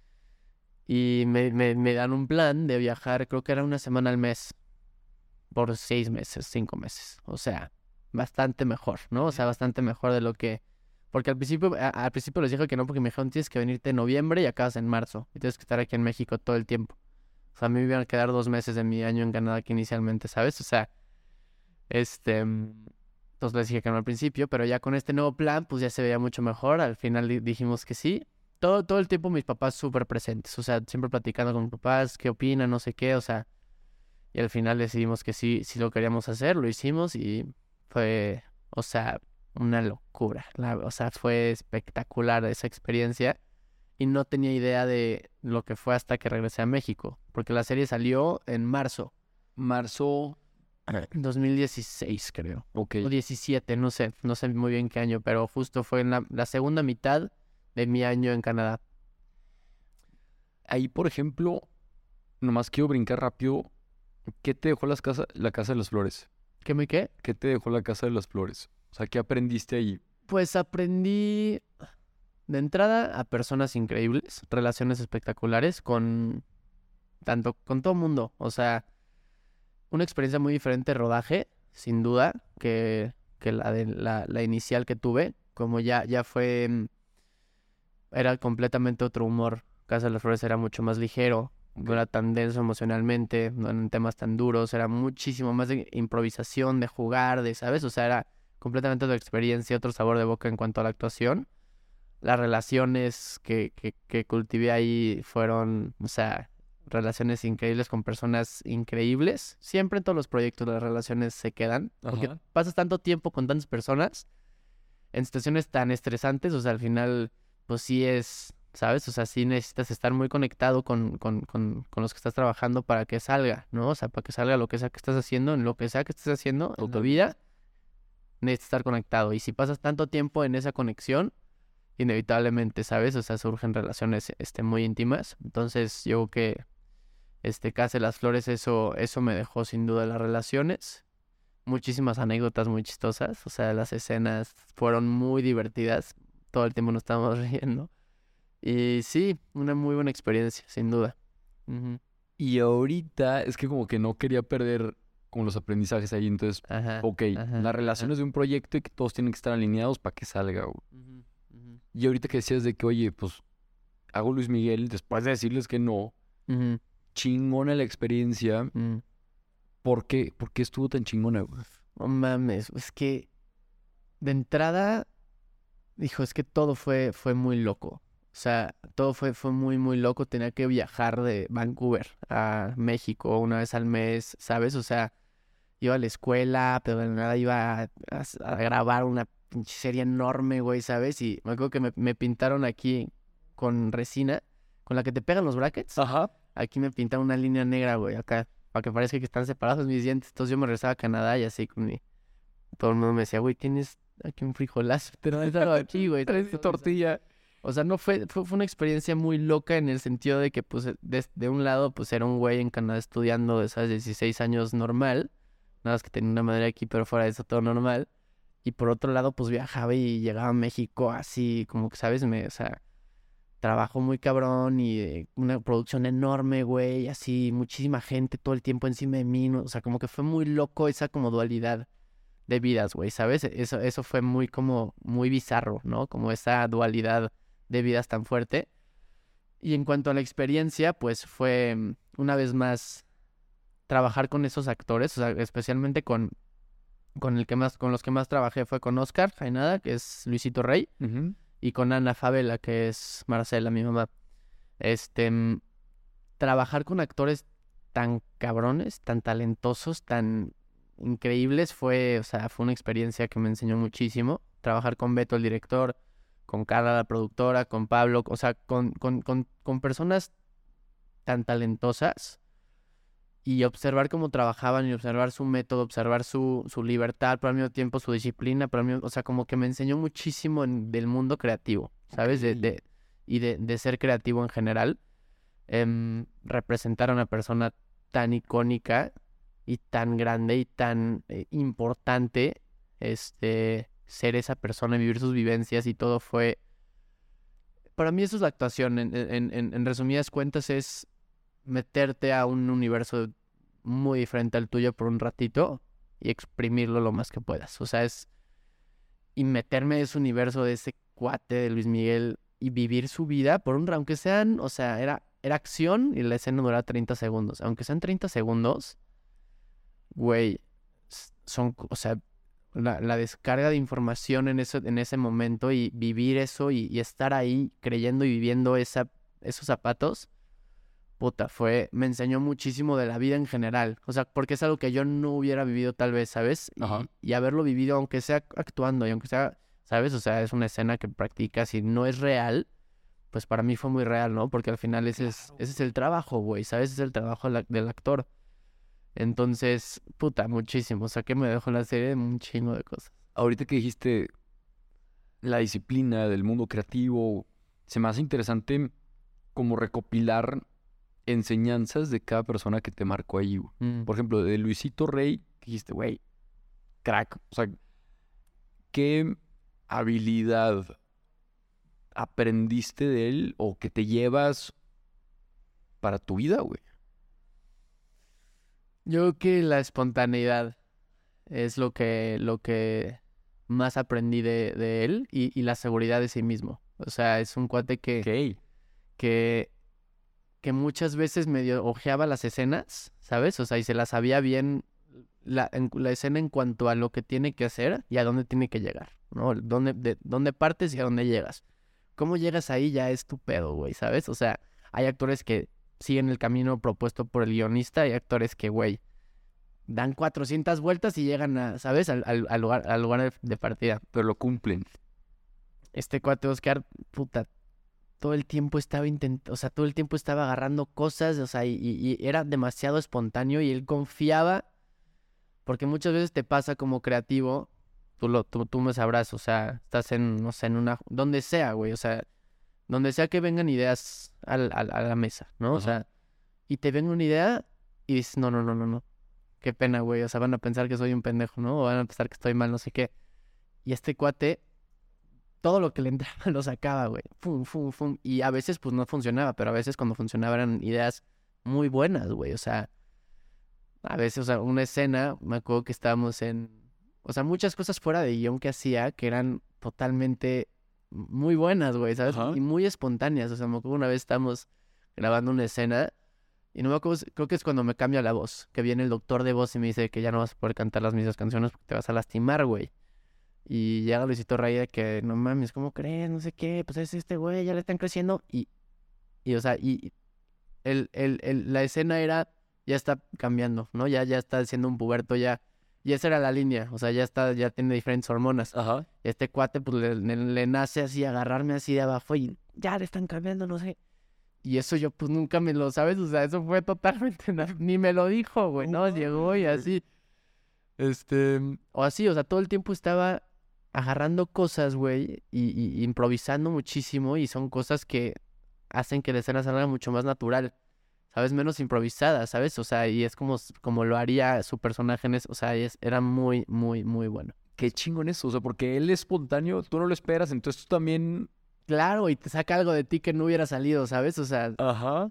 Y me, me, me dan un plan de viajar, creo que era una semana al mes, por seis meses, cinco meses. O sea, bastante mejor, ¿no? O sea, bastante mejor de lo que... Porque al principio, a- al principio les dije que no, porque me dijeron, tienes que venirte en noviembre y acabas en marzo. Y tienes que estar aquí en México todo el tiempo. O sea, a mí me iban a quedar dos meses de mi año en Canadá que inicialmente, ¿sabes? O sea, este... mm, entonces les dije que no al principio, pero ya con este nuevo plan, pues ya se veía mucho mejor. Al final di- dijimos que sí. Todo, todo el tiempo mis papás súper presentes. O sea, siempre platicando con mis papás, qué opinan, no sé qué, o sea... Y al final decidimos que sí, sí lo queríamos hacer, lo hicimos y fue, o sea, una locura. La- o sea, fue espectacular esa experiencia y no tenía idea de lo que fue hasta que regresé a México, porque la serie salió en marzo, Marzo. dos mil dieciséis creo, Ok. o diecisiete, no sé, no sé muy bien qué año, pero justo fue en la, la segunda mitad de mi año en Canadá. Ahí, por ejemplo, nomás quiero brincar rápido. ¿Qué te dejó las casa, la Casa de las Flores? ¿Qué me qué? ¿Qué te dejó la Casa de las Flores? O sea, ¿qué aprendiste ahí? Pues aprendí de entrada a personas increíbles, relaciones espectaculares con tanto con todo mundo, o sea, una experiencia muy diferente de rodaje, sin duda, que, que la de la, la inicial que tuve, como ya ya fue mm, era completamente otro humor. Casa de las Flores era mucho más ligero, no era tan denso emocionalmente, no eran temas tan duros, era muchísimo más de improvisación, de jugar, de, ¿sabes? O sea, era completamente otra experiencia, otro sabor de boca en cuanto a la actuación. Las relaciones que, que, que cultivé ahí fueron, o sea, relaciones increíbles con personas increíbles. Siempre en todos los proyectos las relaciones se quedan, porque Ajá. pasas tanto tiempo con tantas personas en situaciones tan estresantes, o sea, al final, pues sí es, ¿sabes? O sea, sí necesitas estar muy conectado con, con, con, con los que estás trabajando para que salga, ¿no? O sea, para que salga lo que sea que estás haciendo, en lo que sea que estés haciendo en tu Total. vida, necesitas estar conectado. Y si pasas tanto tiempo en esa conexión, inevitablemente, ¿sabes? O sea, surgen relaciones este, muy íntimas. Entonces, yo creo que este Casa de las Flores, eso, eso me dejó sin duda las relaciones. Muchísimas anécdotas muy chistosas. O sea, las escenas fueron muy divertidas. Todo el tiempo nos estábamos riendo. Y sí, una muy buena experiencia, sin duda. Ujú. Y ahorita es que como que no quería perder como los aprendizajes ahí. Entonces, Ajá. ok, ajá, las relaciones de un proyecto y que todos tienen que estar alineados para que salga, güey. Ujú, ujú. Y ahorita que decías de que, oye, pues hago Luis Miguel, después de decirles que no, Ujú, chingona la experiencia. ujú. ¿Por qué? ¿Por qué estuvo tan chingona, güey? No mames, es que de entrada, dijo, es que todo fue, fue muy loco. O sea, todo fue, fue muy, muy loco. Tenía que viajar de Vancouver a México una vez al mes, ¿sabes? O sea, iba a la escuela, pero de nada iba a, a- a grabar una pinche serie enorme, güey, ¿sabes? Y me acuerdo que me, me pintaron aquí con resina, con la que te pegan los brackets. Ajá. Aquí me pintaron una línea negra, güey, acá. para que parezca que están separados mis dientes. Entonces yo me regresaba a Canadá y así con mi... Todo el mundo me decía, güey, tienes aquí un frijolazo, pero no es algo aquí, güey. Traes tortilla. O sea, no fue, fue, fue una experiencia muy loca en el sentido de que, pues, de, de un lado, pues, era un güey en Canadá estudiando de esas dieciséis años normal. Nada más que tenía una madre aquí, pero fuera de eso todo normal. Y por otro lado, pues, viajaba y llegaba a México así, como que, ¿sabes? Me, o sea, trabajo muy cabrón y eh, una producción enorme, güey, así, muchísima gente todo el tiempo encima de mí, ¿no? O sea, como que fue muy loco esa como dualidad de vidas, güey, ¿sabes? Eso, eso fue muy como, muy bizarro, ¿no? Como esa dualidad de vidas tan fuerte. Y en cuanto a la experiencia, pues fue una vez más trabajar con esos actores, o sea, especialmente con, con el que más, con los que más trabajé fue con Oscar Jaenada, que es Luisito Rey, Uh-huh. y con Ana Favela, que es Marcela, mi mamá. Este, mm, trabajar con actores tan cabrones, tan talentosos, tan increíbles, fue, o sea, fue una experiencia que me enseñó muchísimo. Trabajar con Beto, el director, con Carla, la productora, con Pablo, o sea, con, con, con, con personas tan talentosas y observar cómo trabajaban y observar su método, observar su, su libertad, pero al mismo tiempo su disciplina, pero al mismo, o sea, como que me enseñó muchísimo en, del mundo creativo, ¿sabes? De, de, y de, de ser creativo en general. Em, representar a una persona tan icónica y tan grande y tan eh, importante, este, ser esa persona, vivir sus vivencias y todo fue... Para mí eso es la actuación, en, en, en, en resumidas cuentas es meterte a un universo muy diferente al tuyo por un ratito y exprimirlo lo más que puedas. O sea, es... Y meterme en ese universo de ese cuate de Luis Miguel y vivir su vida por un... Aunque sean, o sea, era, era acción y la escena duraba treinta segundos. Aunque sean treinta segundos, güey, son... O sea, la, la descarga de información en, eso, en ese momento y vivir eso y, y estar ahí creyendo y viviendo esa, esos zapatos... Puta, fue, me enseñó muchísimo de la vida en general. O sea, porque es algo que yo no hubiera vivido tal vez, ¿sabes? Ajá. Y, y haberlo vivido, aunque sea actuando y aunque sea, ¿sabes? O sea, es una escena que practicas y no es real, pues para mí fue muy real, ¿no? Porque al final ese, es, ese es el trabajo, güey, ¿sabes? Ese es el trabajo del, del actor. Entonces, puta, muchísimo. O sea, que me dejó la serie un chingo de cosas. Ahorita que dijiste la disciplina del mundo creativo, se me hace interesante como recopilar enseñanzas de cada persona que te marcó ahí, güey. Mm. Por ejemplo, de Luisito Rey, que dijiste, güey, crack. O sea, ¿qué habilidad aprendiste de él o que te llevas para tu vida, güey? Yo creo que la espontaneidad es lo que, lo que más aprendí de, de él y, y la seguridad de sí mismo. O sea, es un cuate que, Ok. que, que muchas veces medio ojeaba las escenas, ¿sabes? O sea, y se las sabía bien la, en, la escena en cuanto a lo que tiene que hacer y a dónde tiene que llegar, ¿no? Dónde, de, dónde partes y a dónde llegas. Cómo llegas ahí ya es tu pedo, güey, ¿sabes? O sea, hay actores que siguen el camino propuesto por el guionista y hay actores que, güey, dan cuatrocientas vueltas y llegan a, ¿sabes? Al, al, al lugar, al lugar de partida. Pero lo cumplen. Este cuate Oscar, puta, todo el tiempo estaba intentando, o sea, todo el tiempo estaba agarrando cosas, o sea, y, y, y era demasiado espontáneo y él confiaba, porque muchas veces te pasa como creativo, tú, lo, tú, tú me sabrás, o sea, estás en, no sé, en una, donde sea, güey, o sea, donde sea que vengan ideas al, al, a la mesa, ¿no? O Ajá. sea, y te venga una idea y dices, no, no, no, no, no, qué pena, güey, o sea, van a pensar que soy un pendejo, ¿no? O van a pensar que estoy mal, no sé qué. Y este cuate... todo lo que le entraba lo sacaba, güey. Fum, fum, fum. Y a veces, pues, no funcionaba. Pero a veces cuando funcionaba eran ideas muy buenas, güey. O sea, a veces, o sea, una escena, me acuerdo que estábamos en... O sea, muchas cosas fuera de guión que hacía que eran totalmente muy buenas, güey, ¿sabes? Ajá. Y muy espontáneas. O sea, me acuerdo una vez estábamos grabando una escena y no me acuerdo, creo que es cuando me cambia la voz. Que viene el doctor de voz y me dice que ya no vas a poder cantar las mismas canciones porque te vas a lastimar, güey. Y llega Luisito Rey de que, no mames, ¿cómo crees? No sé qué, pues es este güey, ya le están creciendo. Y, y o sea, y el, el, el, la escena era, ya está cambiando, ¿no? Ya, ya está siendo un puberto, ya. Y esa era la línea, o sea, ya está, ya tiene diferentes hormonas. Ajá. Y este cuate, pues, le, le, le nace así, agarrarme así de abajo y ya le están cambiando, no sé. Y eso yo pues nunca me lo, ¿sabes? O sea, eso fue totalmente, na- ni me lo dijo, güey, ¿no? Llegó y así. Este, o así, o sea, todo el tiempo estaba agarrando cosas, güey, y, y- y improvisando muchísimo y son cosas que hacen que la escena salga mucho más natural, ¿sabes? Menos improvisada, ¿sabes? O sea, y es como, s- como lo haría su personaje en eso, o sea, es, era muy, muy, muy bueno. Qué chingón eso, o sea, porque él es espontáneo, tú no lo esperas, entonces tú también... Claro, y te saca algo de ti que no hubiera salido, ¿sabes? O sea, Ajá.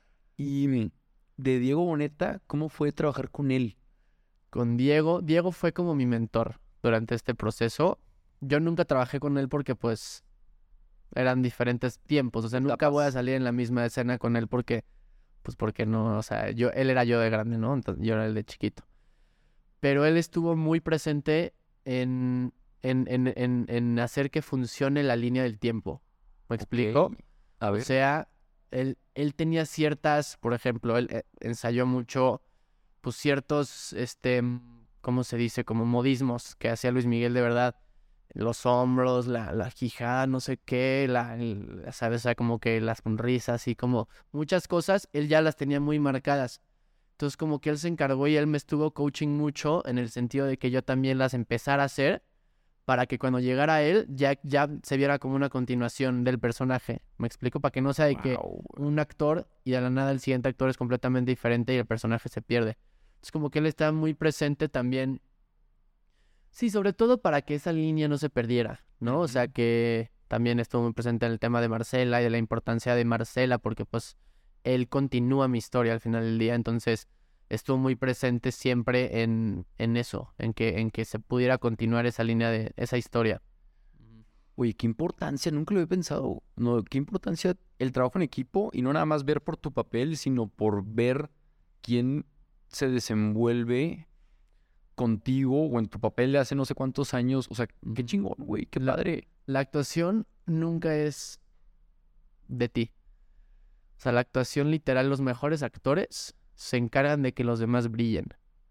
Y mm, de Diego Boneta, ¿cómo fue trabajar con él? con Diego, Diego fue como mi mentor durante este proceso. Yo nunca trabajé con él porque pues eran diferentes tiempos, o sea, nunca voy a Etapas. salir en la misma escena con él porque, pues porque no, o sea, yo, él era yo de grande, ¿no? Entonces, yo era el de chiquito. Pero él estuvo muy presente en, en, en, en, en hacer que funcione la línea del tiempo. ¿Me explico? Ok. A O ver. sea, él, él tenía ciertas, por ejemplo, él eh, ensayó mucho, pues ciertos, este, mm, ¿cómo se dice? Como modismos que hacía Luis Miguel de verdad. Los hombros, la, la quijada, no sé qué, la, el- ¿sabes? O sea, como que las sonrisas y como muchas cosas, él ya las tenía muy marcadas. Entonces, como que él se encargó y él me estuvo coaching mucho en el sentido de que yo también las empezara a hacer para que cuando llegara él ya, ya se viera como una continuación del personaje. ¿Me explico? Para que no sea de que Wow. un actor y de la nada el siguiente actor es completamente diferente y el personaje se pierde. Es como que él está muy presente también. Sí, sobre todo para que esa línea no se perdiera, ¿no? O sea, que también estuvo muy presente en el tema de Marcela y de la importancia de Marcela, porque pues él continúa mi historia al final del día, entonces estuvo muy presente siempre en, en eso, en que, en que se pudiera continuar esa línea de esa historia. Oye, qué importancia, nunca lo había pensado. No, qué importancia el trabajo en equipo y no nada más ver por tu papel, sino por ver quién se desenvuelve contigo o en tu papel de hace no sé cuántos años. O sea, qué Ujú. chingón, güey, qué La- padre. La actuación nunca es de ti. O sea, la actuación literal, los mejores actores se encargan de que los demás brillen.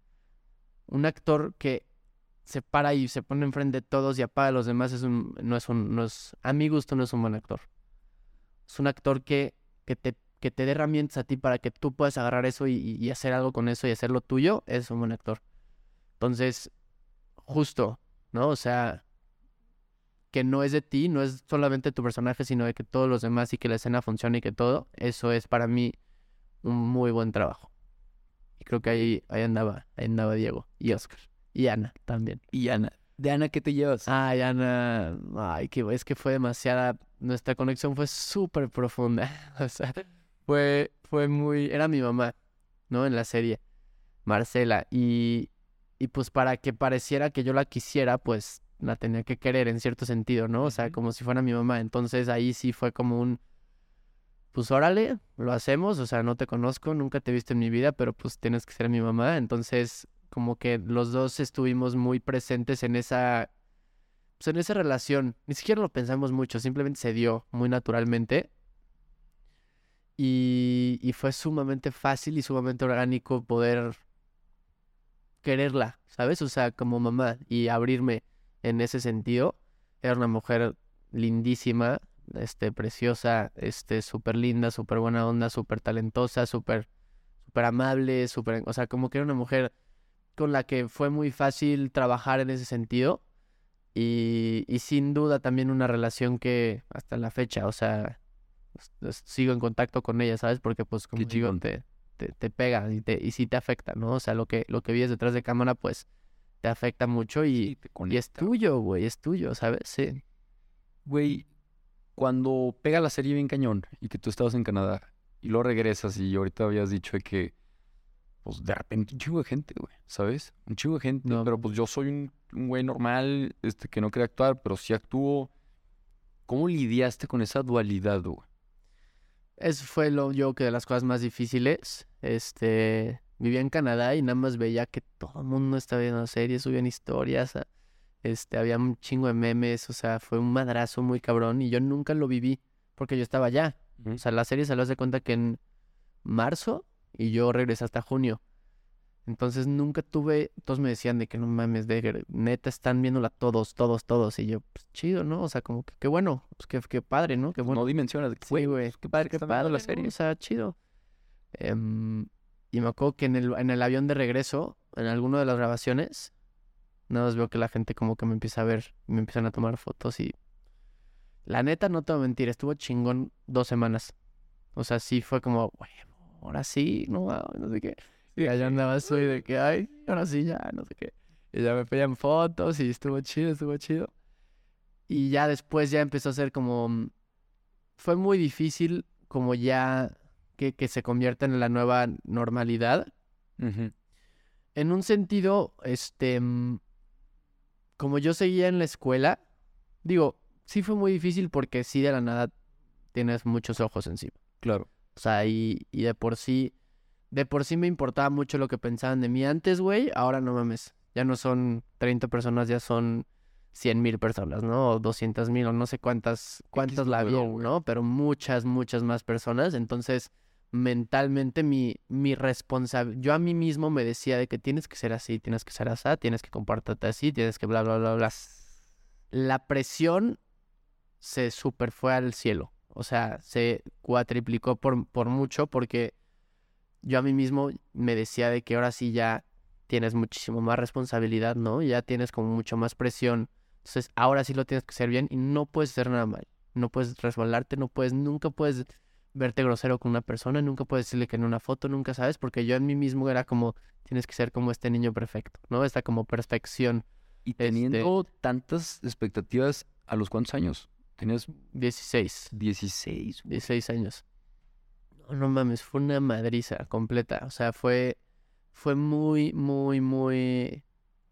Un actor que se para y se pone enfrente de todos y apaga a los demás es un, no es un, no es, a mi gusto no es un buen actor. Es un actor que, que te, que te dé herramientas a ti para que tú puedas agarrar eso y, y hacer algo con eso y hacerlo tuyo, es un buen actor. Entonces, justo, ¿no? O sea, que no es de ti, no es solamente tu personaje, sino de que todos los demás y que la escena funcione y que todo, eso es para mí un muy buen trabajo. Y creo que ahí, ahí andaba, ahí andaba Diego y Oscar. Y Ana también. Y Ana, ¿de Ana qué te llevas? Ay, Ana, ay, que es que fue demasiada, nuestra conexión fue súper profunda. O sea, fue, fue muy, era mi mamá, ¿no? En la serie, Marcela. Y, y pues para que pareciera que yo la quisiera, pues la tenía que querer en cierto sentido, ¿no? O sea, Ujú. como si fuera mi mamá. Entonces ahí sí fue como un, pues órale, lo hacemos. O sea, no te conozco, nunca te he visto en mi vida, pero pues tienes que ser mi mamá. Entonces, como que los dos estuvimos muy presentes en esa, pues en esa relación. Ni siquiera lo pensamos mucho, simplemente se dio muy naturalmente. Y, y fue sumamente fácil y sumamente orgánico poder quererla, ¿sabes? O sea, como mamá y abrirme en ese sentido. Era una mujer lindísima, este, preciosa, este, súper linda, súper buena onda, súper talentosa, súper, súper amable, súper, o sea, como que era una mujer con la que fue muy fácil trabajar en ese sentido. Y, y sin duda también una relación que hasta la fecha, o sea, es- es- sigo en contacto con ella, ¿sabes? Porque pues como Qué digo, chingón. te, te, te pega y, te, y sí te afecta, ¿no? O sea, lo que, lo que vives detrás de cámara, pues te afecta mucho y, Sí, te y es conecta. tuyo, güey, es tuyo, ¿sabes? Sí. Güey, cuando pega la serie bien cañón y que tú estabas en Canadá y luego regresas y ahorita habías dicho de que, pues de repente un chingo de gente, güey, ¿sabes? Un chingo de gente, No, pero pues yo soy un, un güey normal, este, que no quiere actuar, pero sí actúo. ¿Cómo lidiaste con esa dualidad, güey? eso fue lo yo que de las cosas más difíciles. Este, vivía en Canadá y nada más veía que todo el mundo estaba viendo series, subían historias, a- este, había un chingo de memes, o sea, fue un madrazo muy cabrón y yo nunca lo viví porque yo estaba allá. O sea, la serie salió de cuenta que en marzo y yo regresé hasta junio. Entonces nunca tuve, todos me decían de que no mames, de neta están viéndola todos, todos, todos. Y yo, pues chido, ¿no? O sea, como que qué bueno, pues qué, qué padre, ¿no? Qué bueno. No dimensionas. de que, Sí, güey, qué padre que qué están viendo padre la ¿no? serie. O sea, chido. Em, y me acuerdo que en el, en el avión de regreso, en alguna de las grabaciones, nada más veo que la gente como que me empieza a ver, y me empiezan a tomar fotos y... La neta, no te voy a mentir, estuvo chingón dos semanas. O sea, sí fue como, güey, ahora sí, no, no sé qué. Y allá andaba soy de que, ay, ahora sí, ya, no sé qué. Y ya me pedían fotos y estuvo chido, estuvo chido. Y ya después ya empezó a ser como... mm, Fue muy difícil como ya que, que se convierta en la nueva normalidad. Ujú. En un sentido, este... mm, como yo seguía en la escuela, digo, sí fue muy difícil porque sí de la nada tienes muchos ojos encima. Claro. O sea, y, y de por sí, de por sí me importaba mucho lo que pensaban de mí antes, güey. Ahora no mames. Ya no son treinta personas, ya son cien mil personas, ¿no? O doscientas mil, o no sé cuántas, cuántas la número, vieron, güey. ¿no? Pero muchas, muchas más personas. Entonces, mentalmente mi, mi responsabilidad, yo a mí mismo me decía de que tienes que ser así, tienes que ser así, tienes que comportarte así, tienes que bla, bla, bla, bla. La presión se super fue al cielo. O sea, se cuatriplicó por, por mucho porque yo a mí mismo me decía de que ahora sí ya tienes muchísimo más responsabilidad, ¿no? Ya tienes como mucho más presión. Entonces, ahora sí lo tienes que hacer bien y no puedes hacer nada mal. No puedes resbalarte, no puedes, nunca puedes verte grosero con una persona, nunca puedes decirle que en una foto, nunca sabes, porque yo en mí mismo era como, tienes que ser como este niño perfecto, ¿no? Esta como perfección. Y Este- teniendo tantas expectativas, ¿a los cuántos años? Tenías dieciséis. dieciséis, güey. dieciséis años. No, no mames, fue una madriza completa. O sea, fue, fue muy, muy, muy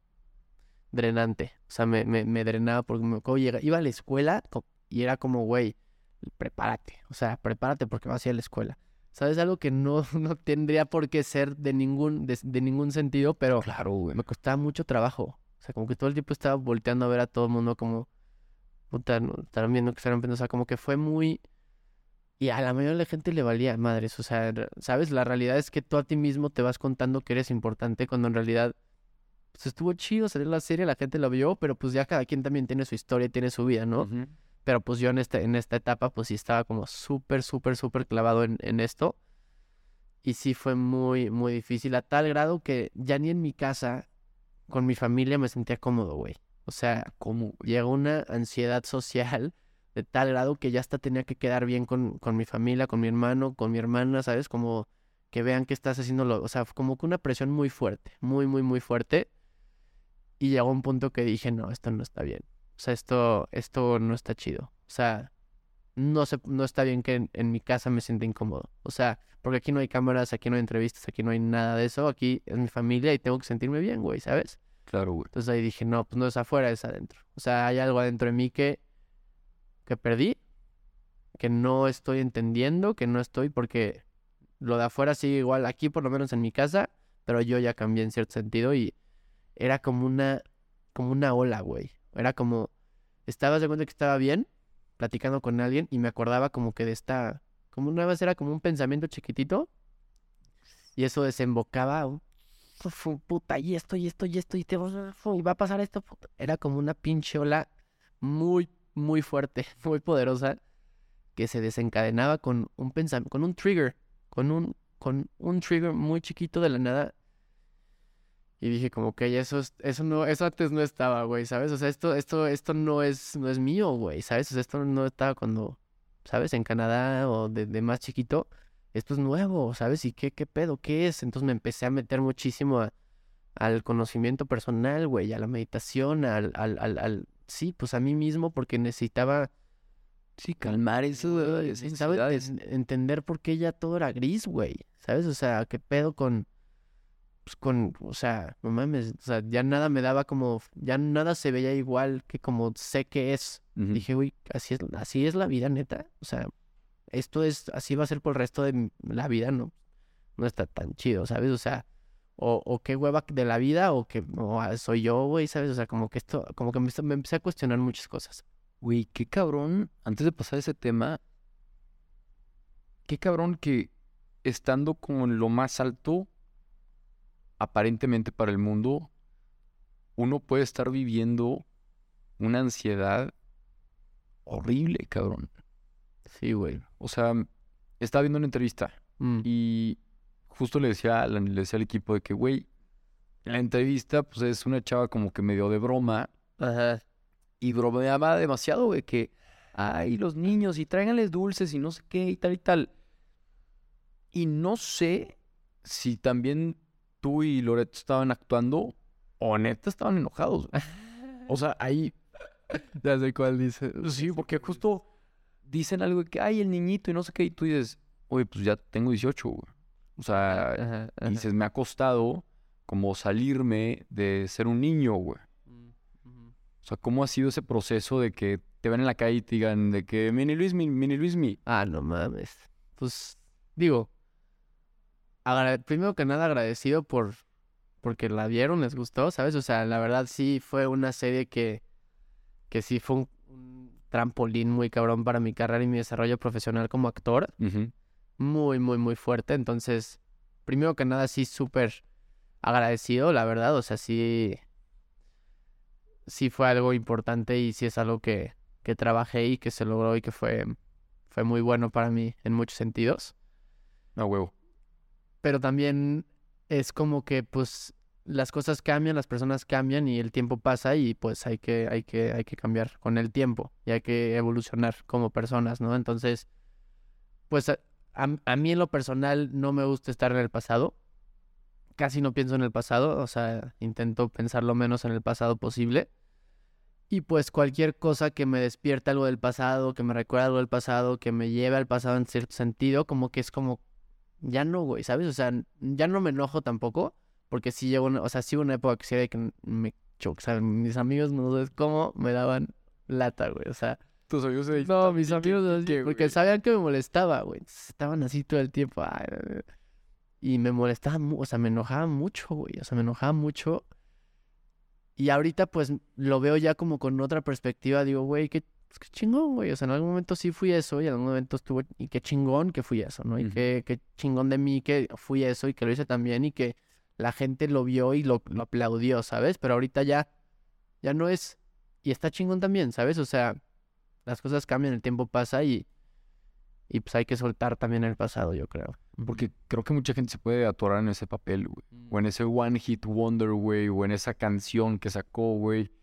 drenante. O sea, me, me, me drenaba porque me acuerdo llega- iba a la escuela co- y era como, güey, prepárate. O sea, prepárate porque vas a ir a la escuela. ¿Sabes? Algo que no, no tendría por qué ser de ningún, de, de ningún sentido, pero Claro, güey. me costaba mucho trabajo. O sea, como que todo el tiempo estaba volteando a ver a todo el mundo como, puta, no, estarán viendo que estarán viendo. O sea, como que fue muy... Y a la mayoría de la gente le valía madres, o sea, r- ¿sabes? La realidad es que tú a ti mismo te vas contando que eres importante cuando en realidad pues estuvo chido salir la serie, la gente lo vio, pero pues ya cada quien también tiene su historia y tiene su vida, ¿no? Ujú. Pero pues yo en este, en esta etapa pues sí estaba como súper, súper, súper clavado en, en esto. Y sí fue muy, muy difícil a tal grado que ya ni en mi casa, con mi familia me sentía cómodo, güey. O sea, ¿Cómo, güey? llegó una ansiedad social de tal grado que ya hasta tenía que quedar bien con, con mi familia, con mi hermano, con mi hermana, ¿sabes? Como que vean que estás haciéndolo, o sea, como que una presión muy fuerte, muy, muy, muy fuerte. Y llegó un punto que dije, no, esto no está bien. O sea, esto, esto no está chido. O sea, no se, no está bien que en, en mi casa me sienta incómodo. O sea, porque aquí no hay cámaras, aquí no hay entrevistas, aquí no hay nada de eso. Aquí es mi familia y tengo que sentirme bien, güey, ¿sabes? Claro, güey. Entonces ahí dije, no, pues no es afuera, es adentro. O sea, hay algo adentro de mí que, que perdí, que no estoy entendiendo, que no estoy, porque lo de afuera sigue igual, aquí por lo menos en mi casa, pero yo ya cambié en cierto sentido y era como una, como una ola, güey. Era como, estabas de cuenta que estaba bien, platicando con alguien y me acordaba como que de esta, como una vez era como un pensamiento chiquitito y eso desembocaba a un fu- puta, y esto, y esto, y esto, y te fu- y va a pasar esto. puta. Era como una pinche ola muy, muy fuerte, muy poderosa, que se desencadenaba con un pensamiento, con un trigger, con un, con un trigger muy chiquito de la nada. Y dije como que eso es, eso no, eso antes no estaba, güey, ¿sabes? O sea, esto, esto, esto no es, no es mío, güey, ¿sabes? O sea, esto no estaba cuando, ¿sabes? En Canadá o de, de más chiquito. Esto es nuevo, ¿sabes? ¿Y qué, qué pedo? ¿Qué es? Entonces me empecé a meter muchísimo a- al conocimiento personal, güey, a la meditación, al, al, al, al, sí, pues a mí mismo, porque necesitaba, Sí, calmar eso, güey, esas necesitaba ansiedades. en- entender por qué ya todo era gris, güey, ¿sabes? O sea, qué pedo con, pues con, o sea, no mames, o sea, ya nada me daba como, ya nada se veía igual que como sé que es. Ujú. Dije, güey, así es, así es la vida, neta. O sea, esto es, así va a ser por el resto de m- la vida, no, no está tan chido, ¿sabes? O sea, o, o qué hueva de la vida, o que o, ah, soy yo, güey, ¿sabes? O sea, como que esto, como que me, me empecé a cuestionar muchas cosas. Güey, qué cabrón, antes de pasar ese tema, qué cabrón que estando como en lo más alto, aparentemente para el mundo, uno puede estar viviendo una ansiedad horrible, cabrón. Sí, güey. O sea, estaba viendo una entrevista Mm. y justo le decía, le decía al equipo de que, güey, en la entrevista, pues es una chava como que medio de broma Ajá. y bromeaba demasiado, güey, que, ay, los niños y tráiganles dulces y no sé qué y tal y tal. Y no sé si también tú y Loreto estaban actuando o neta estaban enojados. O sea, ahí, Ya sé cuál dice. sí, porque justo dicen algo de que, ay, el niñito y no sé qué, y tú dices, oye, pues ya tengo dieciocho, güey. O sea, Ajá, y ajá. dices, me ha costado como salirme de ser un niño, güey. Mm, ujú. O sea, ¿cómo ha sido ese proceso de que te ven en la calle y te digan de que Mini Luis, mi, Mini Luis, mi? Ah, no mames. Pues, digo, agra- primero que nada agradecido por porque la vieron, les gustó, ¿sabes? O sea, la verdad sí fue una serie que, que sí fue un, un trampolín muy cabrón para mi carrera y mi desarrollo profesional como actor. Ujú. Muy, muy, muy fuerte. Entonces, primero que nada, sí, súper agradecido, la verdad. O sea, sí, sí fue algo importante y sí es algo que, que trabajé y que se logró y que fue, fue muy bueno para mí en muchos sentidos. A huevo. Pero también es como que, pues, las cosas cambian, las personas cambian y el tiempo pasa y pues hay que, hay que, hay que cambiar con el tiempo y hay que evolucionar como personas, ¿no? Entonces, pues a, a- a mí en lo personal no me gusta estar en el pasado. Casi no pienso en el pasado, o sea, intento pensar lo menos en el pasado posible. Y pues cualquier cosa que me despierte algo del pasado, que me recuerde algo del pasado, que me lleve al pasado en cierto sentido, como que es como, ya no, güey, ¿sabes? O sea, ya no me enojo tampoco, porque sí llegó una, o sea, sí hubo una época que sí de que me choc, o sea, mis amigos no sabes cómo me daban lata, güey, o sea, Tus amigos se no, mis amigos así, porque sabían que me molestaba, güey, entonces estaban así todo el tiempo, ay, ay, ay, y me molestaba, mu- o sea, me enojaba mucho, güey, o sea, me enojaba mucho, y ahorita pues lo veo ya como con otra perspectiva, digo, güey, qué, pues, qué chingón, güey, o sea, en algún momento sí fui eso y en algún momento estuvo, y qué chingón que fui eso, ¿no? Y Ujú. qué, qué chingón de mí que fui eso y que lo hice también y que la gente lo vio y lo, lo aplaudió, ¿sabes? Pero ahorita ya, ya no es, y está chingón también, ¿sabes? O sea, las cosas cambian, el tiempo pasa y, y pues hay que soltar también el pasado, yo creo. Porque creo que mucha gente se puede atorar en ese papel, güey. Mm. O en ese One Hit Wonder, güey. O en esa canción que sacó, güey.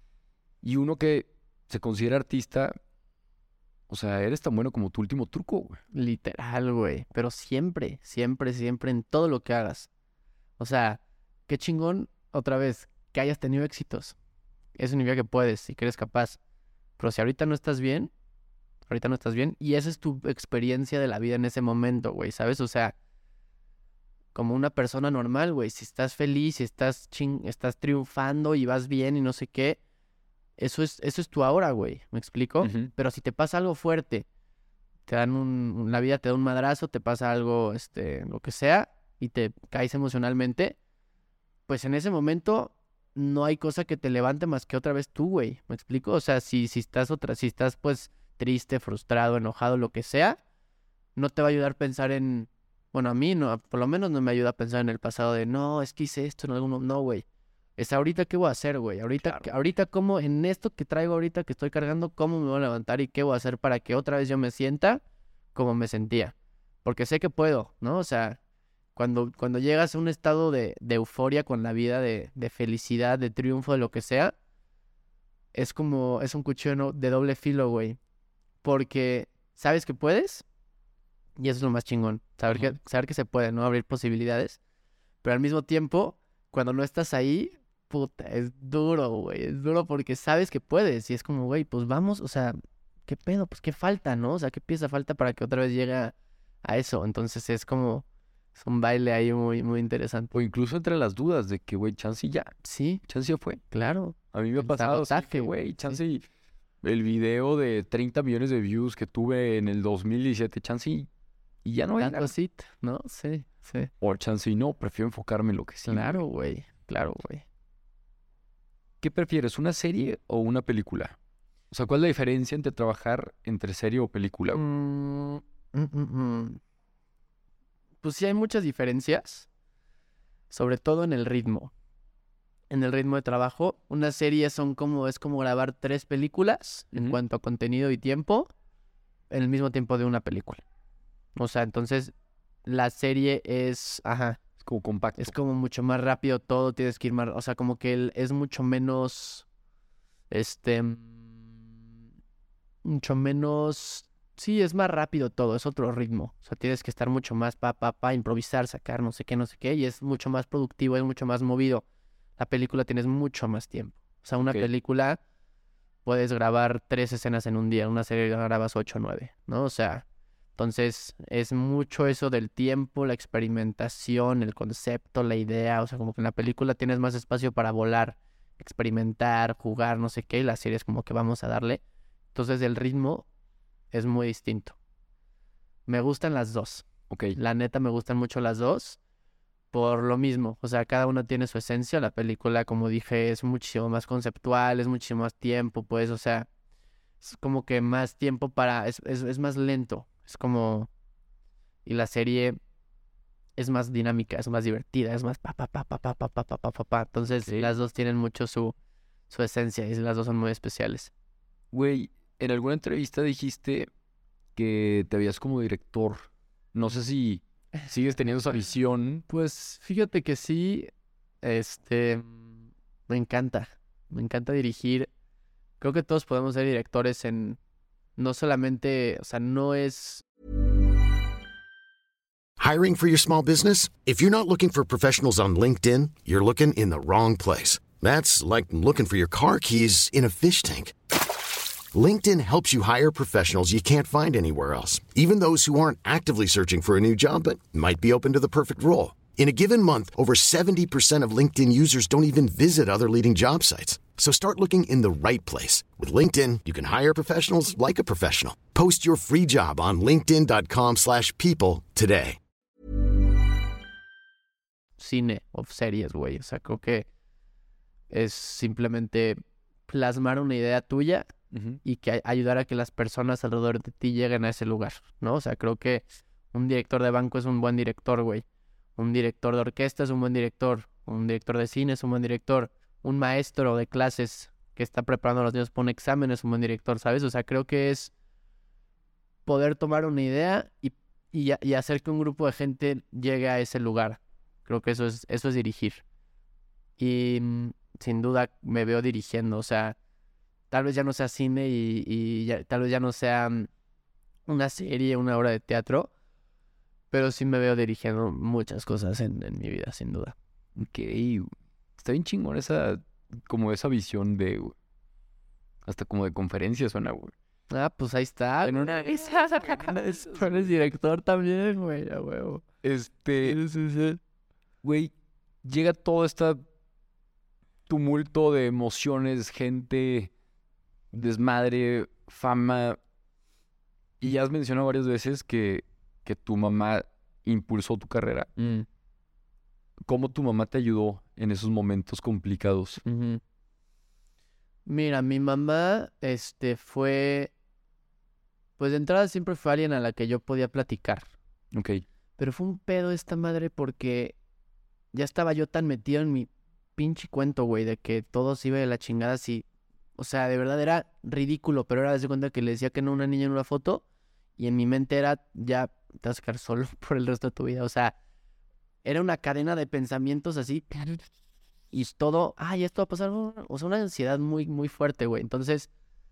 Y uno que se considera artista, o sea, eres tan bueno como tu último truco, güey. Literal, güey. Pero siempre, siempre, siempre en todo lo que hagas. O sea, qué chingón, otra vez, que hayas tenido éxitos. Eso significa que puedes y que eres capaz. Pero si ahorita no estás bien, ahorita no estás bien. Y esa es tu experiencia de la vida en ese momento, güey, ¿sabes? O sea, como una persona normal, güey. Si estás feliz, si estás ching, estás triunfando y vas bien y no sé qué, eso es, eso es tu ahora, güey. ¿Me explico? Ujú. Pero si te pasa algo fuerte, te dan un, un- la vida te da un madrazo, te pasa algo, este, lo que sea, y te caes emocionalmente, pues en ese momento no hay cosa que te levante más que otra vez tú, güey. ¿Me explico? O sea, si, si estás otra, si estás pues triste, frustrado, enojado, lo que sea, no te va a ayudar a pensar en, bueno, a mí no, por lo menos no me ayuda a pensar en el pasado de, no, es que hice esto en alguno, no, güey. Es ahorita qué voy a hacer, güey. Ahorita, Claro. ahorita cómo, en esto que traigo ahorita, que estoy cargando, cómo me voy a levantar y qué voy a hacer para que otra vez yo me sienta como me sentía. Porque sé que puedo, ¿no? O sea, cuando, cuando llegas a un estado de, de euforia con la vida, de, de felicidad, de triunfo, de lo que sea, es como, es un cuchillo no- de doble filo, güey. Porque sabes que puedes y eso es lo más chingón. Saber, que, saber que se puede, ¿no? Abrir posibilidades. Pero al mismo tiempo, cuando no estás ahí, puta, es duro, güey. Es duro porque sabes que puedes. Y es como, güey, pues vamos, o sea, ¿qué pedo? Pues qué falta, ¿no? O sea, ¿qué pieza falta para que otra vez llegue a, a eso? Entonces es como, es un baile ahí muy, muy interesante. O incluso entre las dudas de que, güey, chance y ya. Sí, Chance ya fue. claro. A mí me ha El pasado, sí, sabotaje, que, güey, güey, chance y el video de treinta millones de views que tuve en el dos mil diecisiete, chance y, y ya no Tanto era. así, ¿no? Sí, sí. O chance y no, prefiero enfocarme en lo que sí. Claro, güey. Claro, güey. ¿Qué prefieres, una serie o una película? O sea, ¿cuál es la diferencia entre trabajar entre serie o película, güey? Mm, mm, mm, mm. Pues sí hay muchas diferencias. sobre todo en el ritmo. En el ritmo de trabajo. Una serie son como, es como grabar tres películas en Ujú. cuanto a contenido y tiempo en el mismo tiempo de una película. O sea, entonces la serie es, ajá, Es como compacto. es como mucho más rápido todo, tienes que ir más, o sea, como que el- es mucho menos, este, mm, mucho menos, sí, es más rápido todo, es otro ritmo. O sea, tienes que estar mucho más pa, pa, pa, improvisar, sacar no sé qué, no sé qué, y es mucho más productivo, es mucho más movido. La película tienes mucho más tiempo. O sea, una Ok. película puedes grabar tres escenas en un día, en una serie grabas ocho o nueve, ¿no? O sea, entonces es mucho eso del tiempo, la experimentación, el concepto, la idea, o sea, como que en la película tienes más espacio para volar, experimentar, jugar, no sé qué, y la serie es como que vamos a darle. Entonces el ritmo es muy distinto. Me gustan las dos. Ok. La neta me gustan mucho las dos por lo mismo. O sea, cada una tiene su esencia. La película, como dije, es muchísimo más conceptual, es muchísimo más tiempo, pues, o sea, es como que más tiempo para... Es, es, es más lento. Es como... Y la serie es más dinámica, es más divertida, es más pa, pa, pa, pa, pa, pa, pa, pa, pa, pa, pa. Entonces, Ok. las dos tienen mucho su, su esencia y las dos son muy especiales. Güey, en alguna entrevista dijiste que te veías como director. No sé si sigues teniendo esa visión. Pues fíjate que sí, este, mm, me encanta, me encanta dirigir. Creo que todos podemos ser directores en, no solamente, o sea, no es, Hiring for your small business? If you're not looking for professionals on LinkedIn, you're looking in the wrong place. That's like looking for your car keys in a fish tank. LinkedIn helps you hire professionals you can't find anywhere else, even those who aren't actively searching for a new job but might be open to the perfect role. In a given month, over seventy percent of LinkedIn users don't even visit other leading job sites. So start looking in the right place. With LinkedIn, you can hire professionals like a professional. Post your free job on linkedin.com slash people today. cine o series, güey. O sea, creo que es simplemente plasmar una idea tuya Ujú. y que ay- ayudar a que las personas alrededor de ti lleguen a ese lugar, ¿no? O sea, creo que un director de banco es un buen director, güey. Un director de orquesta es un buen director. Un director de cine es un buen director. Un maestro de clases que está preparando a los niños para un examen es un buen director, ¿sabes? O sea, creo que es poder tomar una idea y, y, a- y hacer que un grupo de gente llegue a ese lugar. Creo que eso es, eso es dirigir. Y mm, sin duda me veo dirigiendo, o sea, tal vez ya no sea cine y, y ya- tal vez ya no sea mm, una serie, una obra de teatro, pero sí me veo dirigiendo muchas cosas en, en mi vida, sin duda. Ok, güey. Está bien chingón esa, como esa visión de, güey. Hasta como de conferencia suena, güey. Ah, pues ahí está. En una de esas, güey, en una de esas, Tú eres director también, güey, a huevo. Este, Sí, sí, sí. güey, llega todo este tumulto de emociones, gente, desmadre, fama. Y ya has mencionado varias veces que, que tu mamá impulsó tu carrera. Mm, ¿Cómo tu mamá te ayudó en esos momentos complicados? ujú. Mira, mi mamá, este, fue, pues de entrada siempre fue alguien a la que yo podía platicar. Ok, Pero fue un pedo esta madre porque ya estaba yo tan metido en mi pinche cuento, güey, de que todo se iba de la chingada así. O sea, de verdad era ridículo, pero era de cuenta que le decía que no a una niña en una foto y en mi mente era ya te vas a quedar solo por el resto de tu vida. O sea, era una cadena de pensamientos así y todo, ay, esto va a pasar. O sea, una ansiedad muy, muy fuerte, güey. Entonces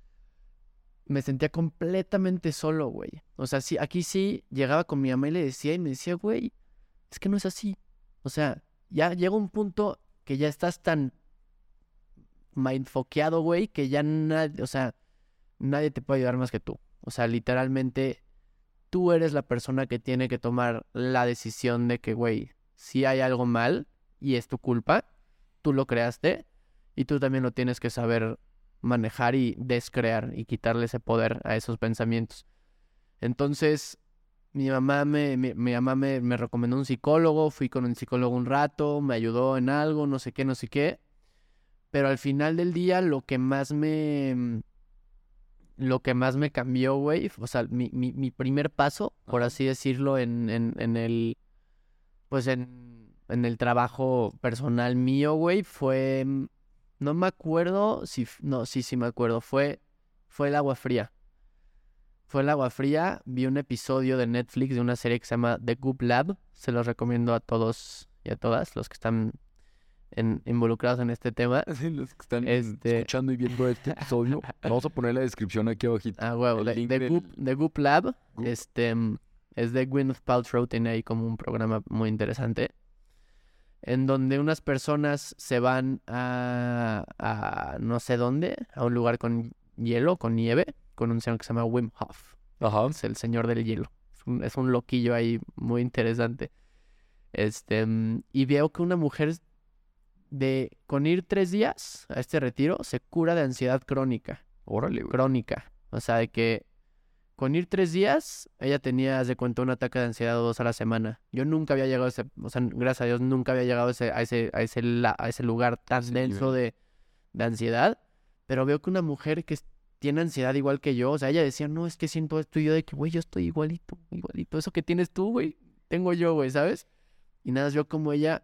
me sentía completamente solo, güey. O sea, sí, aquí sí llegaba con mi mamá y le decía y me decía, güey, es que no es así. O sea, ya llega un punto que ya estás tan mindfoqueado, güey, que ya nadie, o sea, nadie te puede ayudar más que tú. O sea, literalmente tú eres la persona que tiene que tomar la decisión de que, güey, si hay algo mal y es tu culpa, tú lo creaste y tú también lo tienes que saber manejar y descrear y quitarle ese poder a esos pensamientos. Entonces, mi mamá me, mi, mi mamá me, me recomendó un psicólogo, fui con un psicólogo un rato, me ayudó en algo, no sé qué, no sé qué. Pero al final del día, lo que más me... Lo que más me cambió, güey, o sea, mi, mi, mi primer paso, por así decirlo, en, en, en el... Pues en, en el trabajo personal mío, güey, fue... No me acuerdo si... No, sí, sí me acuerdo. Fue, fue el agua fría. Fue el agua fría. Vi un episodio de Netflix de una serie que se llama The Goop Lab. Se los recomiendo a todos y a todas los que están en, involucrados en este tema. Sí, los que están Este- escuchando y viendo este episodio, vamos a poner la descripción aquí abajito. Ah, huevo. El The, link The del- Goop, The Goop Lab. Goop. Este... mm, es de Gwyneth Paltrow. Tiene ahí como un programa muy interesante. En donde unas personas se van a, a no sé dónde, a un lugar con hielo, con nieve, con un señor que se llama Wim Hof. Ajá. Es el señor del hielo. Es un, es un loquillo ahí muy interesante. Este, mm, y veo que una mujer de con ir tres días a este retiro se cura de ansiedad crónica. Órale, güey. Crónica. O sea, de que con ir tres días, ella tenía, haz de cuenta, un ataque de ansiedad dos a la semana. Yo nunca había llegado a ese, o sea, gracias a Dios, nunca había llegado a ese, a ese, a ese, la- a ese lugar tan Ese denso de, de ansiedad. Pero veo que una mujer que es- tiene ansiedad igual que yo, o sea, ella decía, no, es que siento esto, y yo de que, güey, yo estoy igualito, igualito. Eso que tienes tú, güey, tengo yo, güey, ¿sabes? Y nada, yo como ella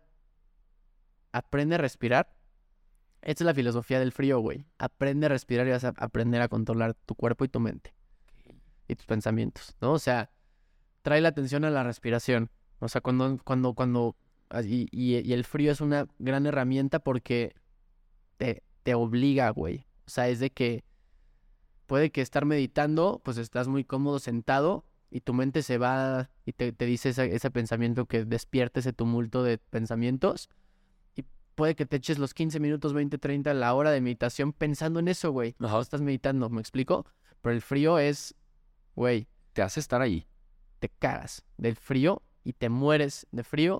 aprende a respirar. Esta es la filosofía del frío, güey. Aprende a respirar y vas a aprender a controlar tu cuerpo y tu mente. Y tus pensamientos, ¿no? O sea, trae la atención a la respiración. O sea, cuando, cuando, cuando, y, y, y el frío es una gran herramienta porque te, te obliga, güey. O sea, es de que puede que estar meditando, pues estás muy cómodo sentado y tu mente se va y te, te dice ese, ese pensamiento que despierta ese tumulto de pensamientos. Y puede que te eches los quince minutos, veinte, treinta, la hora de meditación pensando en eso, güey. Ajá. No estás meditando, ¿me explico? Pero el frío es, güey, Te hace estar ahí. te cagas del frío y te mueres de frío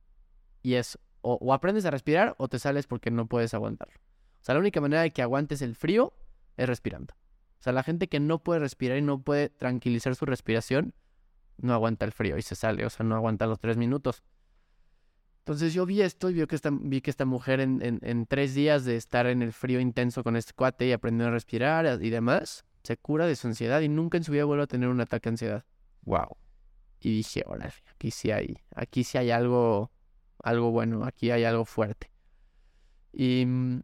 y es o, o aprendes a respirar o te sales porque no puedes aguantarlo. O sea, la única manera de que aguantes el frío es respirando. O sea, la gente que no puede respirar y no puede tranquilizar su respiración no aguanta el frío y se sale, o sea, no aguanta los tres minutos. Entonces yo vi esto y vi que esta, vi que esta mujer en, en, en tres días de estar en el frío intenso con este cuate y aprendiendo a respirar y demás, se cura de su ansiedad y nunca en su vida vuelve a tener un ataque de ansiedad. Wow. Y dije, órale, aquí sí hay, aquí sí hay algo, algo bueno, aquí hay algo fuerte. Y, mm,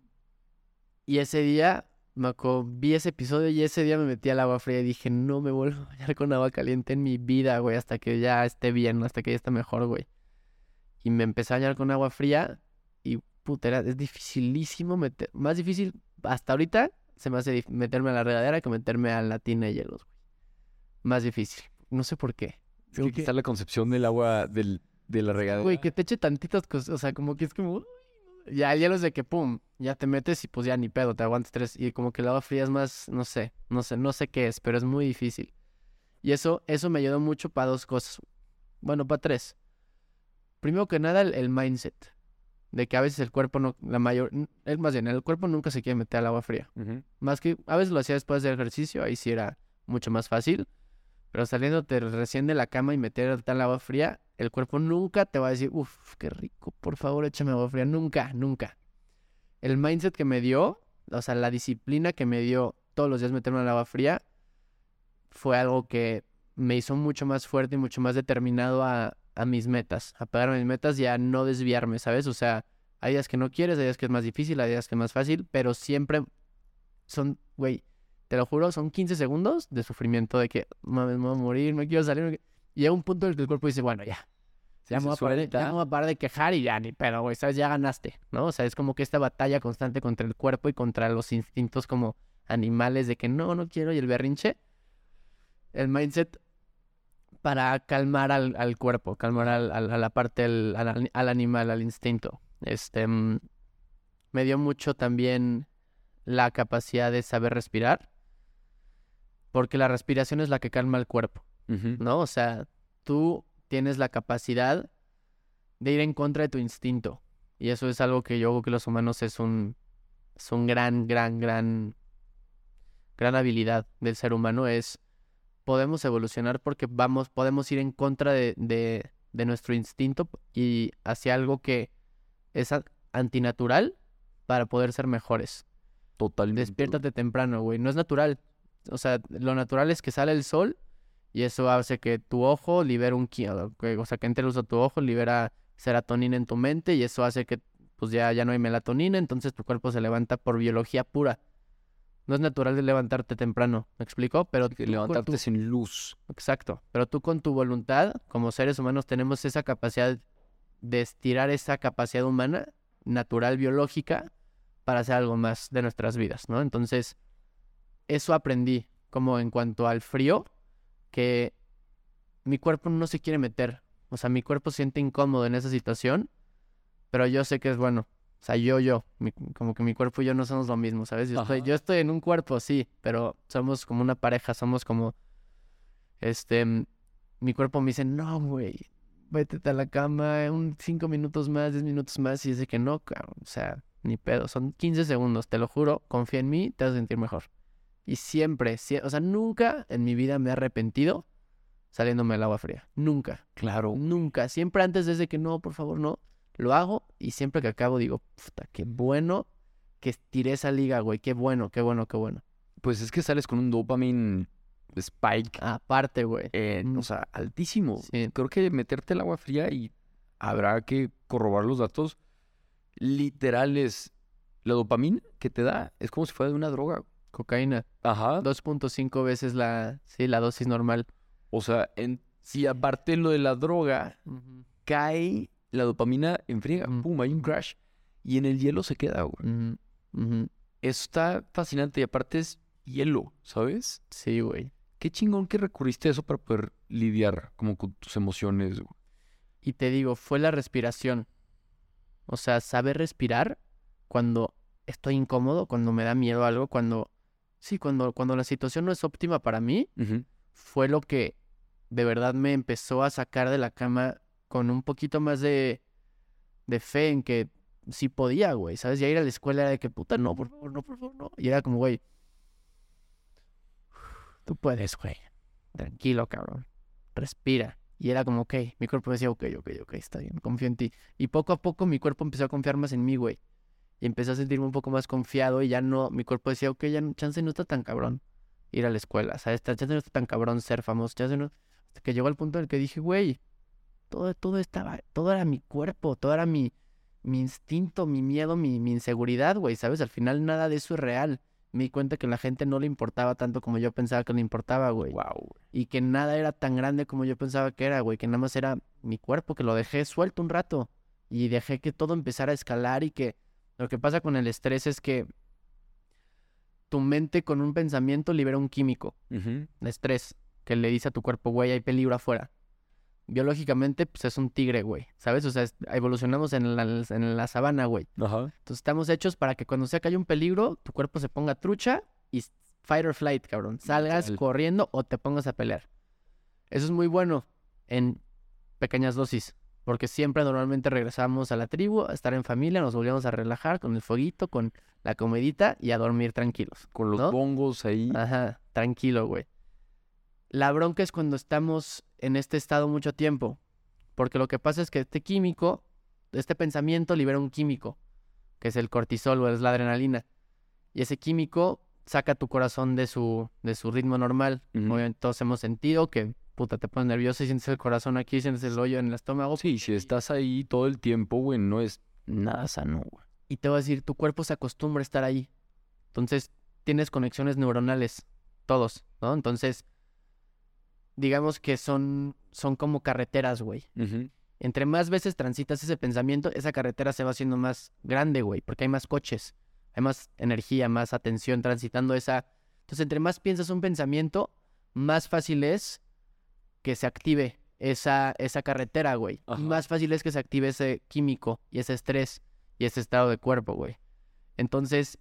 y ese día, me acuerdo, vi ese episodio y ese día me metí al agua fría y dije, no me vuelvo a bañar con agua caliente en mi vida, güey, hasta que ya esté bien, hasta que ya esté mejor, güey. Y me empecé a bañar con agua fría y, puta, era, es dificilísimo meter, más difícil, hasta ahorita se me hace dif- meterme a la regadera que meterme a la tina de hielos, güey. Más difícil, no sé por qué. Es que aquí está la concepción del agua del, de la regadera. Güey, que te eche tantitas cosas, o sea, como que es como... uy, no. Ya el hielo es de que, pum, ya te metes y pues ya ni pedo, te aguantas tres. Y como que el agua fría es más, no sé, no sé, no sé qué es, pero es muy difícil. Y eso, eso me ayudó mucho para dos cosas. Bueno, para tres. Primero que nada, el, el mindset. De que a veces el cuerpo no, la mayor... Es más bien, el cuerpo nunca se quiere meter al agua fría. Ujú. Más que, a veces lo hacía después del ejercicio, ahí sí era mucho más fácil. Pero saliéndote recién de la cama y meterte al agua fría, el cuerpo nunca te va a decir, uff, qué rico, por favor, échame agua fría. Nunca, nunca. El mindset que me dio, o sea, la disciplina que me dio todos los días meterme al agua fría, fue algo que me hizo mucho más fuerte y mucho más determinado a, a mis metas, a pegar a mis metas y a no desviarme, ¿sabes? O sea, hay días que no quieres, hay días que es más difícil, hay días que es más fácil, pero siempre son, güey, te lo juro, son quince segundos de sufrimiento de que, mames, me voy a morir, me quiero salir. me qui-". Y llega un punto en el que el cuerpo dice, bueno, ya. Ya me, voy a parar, de- ya me voy a parar de quejar y ya ni pedo, güey, ¿sabes? Ya ganaste, ¿no? O sea, es como que esta batalla constante contra el cuerpo y contra los instintos como animales de que no, no quiero y el berrinche. El mindset para calmar al, al cuerpo, calmar al, al- a la parte, del- al, al animal, al instinto. Este, mm, me dio mucho también la capacidad de saber respirar, porque la respiración es la que calma el cuerpo, Ujú. ¿no? O sea, tú tienes la capacidad de ir en contra de tu instinto. Y eso es algo que yo creo que los humanos es un, es un gran, gran, gran, gran habilidad del ser humano. Es, podemos evolucionar porque vamos, podemos ir en contra de, de, de nuestro instinto y hacia algo que es a- antinatural para poder ser mejores. Totalmente. Despiértate temprano, güey. No es natural. O sea, lo natural es que sale el sol y eso hace que tu ojo libere un... qui- O sea, que entre luz a tu ojo, libera serotonina en tu mente y eso hace que pues ya, ya no hay melatonina, entonces tu cuerpo se levanta por biología pura. No es natural de levantarte temprano, ¿me explico? Pero Que tú levantarte con tu... sin luz. Exacto, pero tú con tu voluntad, como seres humanos, tenemos esa capacidad de estirar esa capacidad humana, natural, biológica, para hacer algo más de nuestras vidas, ¿no? Entonces, eso aprendí, como en cuanto al frío, que mi cuerpo no se quiere meter. O sea, mi cuerpo se siente incómodo en esa situación, pero yo sé que es bueno. O sea, yo, yo, mi- como que mi cuerpo y yo no somos lo mismo, ¿sabes? Yo estoy, Ajá. yo estoy en un cuerpo, sí, pero somos como una pareja, somos como, este, mm, mi cuerpo me dice, no, güey, vete a la cama, un cinco minutos más, diez minutos más, y dice que no, cabrón, o sea, ni pedo, son quince segundos, te lo juro, confía en mí, te vas a sentir mejor. Y siempre, sie- o sea, nunca en mi vida me he arrepentido saliéndome el agua fría, nunca. Claro. Nunca, siempre antes desde que no, por favor, no, lo hago y siempre que acabo digo, puta, qué bueno que estiré esa liga, güey, qué bueno, qué bueno, qué bueno. Pues es que sales con un dopamine spike, Aparte, güey. eh, Mm. o sea, altísimo. Sí. Creo que meterte el agua fría y habrá que corroborar los datos literales. La dopamina que te da es como si fuera de una droga. Cocaína, Ajá. dos punto cinco veces la, sí, la dosis normal. O sea, en, si aparte lo de la droga, cae la dopamina en friega. Ujú. Pum, hay un crash. Y en el hielo se queda, güey. Ujú, ujú. Eso está fascinante. Y aparte es hielo, ¿sabes? Sí, güey. Qué chingón que recurriste a eso para poder lidiar como con tus emociones, güey. Y te digo, fue la respiración. O sea, saber respirar cuando estoy incómodo, cuando me da miedo algo, cuando... Sí, cuando, cuando la situación no es óptima para mí, Ujú. fue lo que de verdad me empezó a sacar de la cama con un poquito más de, de fe en que sí podía, güey, ¿sabes? Ya ir a la escuela era de que, puta, no, por favor, no, por favor, no. Y era como, güey, tú puedes, güey. Tranquilo, cabrón. Respira. Y era como, ok, mi cuerpo decía, ok, ok, ok, está bien, confío en ti. Y poco a poco mi cuerpo empezó a confiar más en mí, güey. Y empecé a sentirme un poco más confiado y ya no, mi cuerpo decía, ok, ya no- chance no está tan cabrón ir a la escuela, ¿sabes? Chance no está tan cabrón ser famoso, chance no... Hasta que llegó al punto en el que dije, güey, todo, todo estaba, todo era mi cuerpo, todo era mi, mi instinto, mi miedo, mi, mi inseguridad, güey, ¿sabes? Al final nada de eso es real. Me di cuenta que a la gente no le importaba tanto como yo pensaba que le importaba, güey. Wow, güey. Y que nada era tan grande como yo pensaba que era, güey. Que nada más era mi cuerpo, que lo dejé suelto un rato. Y dejé que todo empezara a escalar y que lo que pasa con el estrés es que tu mente con un pensamiento libera un químico, Ujú. de estrés, que le dice a tu cuerpo, güey, hay peligro afuera. Biológicamente, pues es un tigre, güey, ¿sabes? O sea, es- evolucionamos en la, en la sabana, güey. Ajá. Entonces estamos hechos para que cuando sea que haya un peligro, tu cuerpo se ponga trucha y s- fight or flight, cabrón. Salgas Literal. corriendo o te pongas a pelear. Eso es muy bueno en pequeñas dosis, porque siempre normalmente regresamos a la tribu, a estar en familia, nos volvíamos a relajar con el fueguito, con la comidita y a dormir tranquilos. Con los ¿no? bongos ahí. Ajá, tranquilo, güey. La bronca es cuando estamos en este estado mucho tiempo, porque lo que pasa es que este químico, este pensamiento libera un químico, que es el cortisol o es la adrenalina, y ese químico saca tu corazón de su, de su ritmo normal. Ujú. Obviamente todos hemos sentido que, puta, te pones nervioso y sientes el corazón aquí, sientes el hoyo en el estómago. Sí, si estás ahí todo el tiempo, güey, no es nada sano, güey. Y te voy a decir, tu cuerpo se acostumbra a estar ahí. Entonces, tienes conexiones neuronales, todos, ¿no? Entonces, digamos que son, son como carreteras, güey. Ujú. Entre más veces transitas ese pensamiento, esa carretera se va haciendo más grande, güey, porque hay más coches, hay más energía, más atención transitando esa... Entonces, entre más piensas un pensamiento, más fácil es que se active esa, esa carretera, güey. Ajá. Más fácil es que se active ese químico y ese estrés y ese estado de cuerpo, güey. Entonces,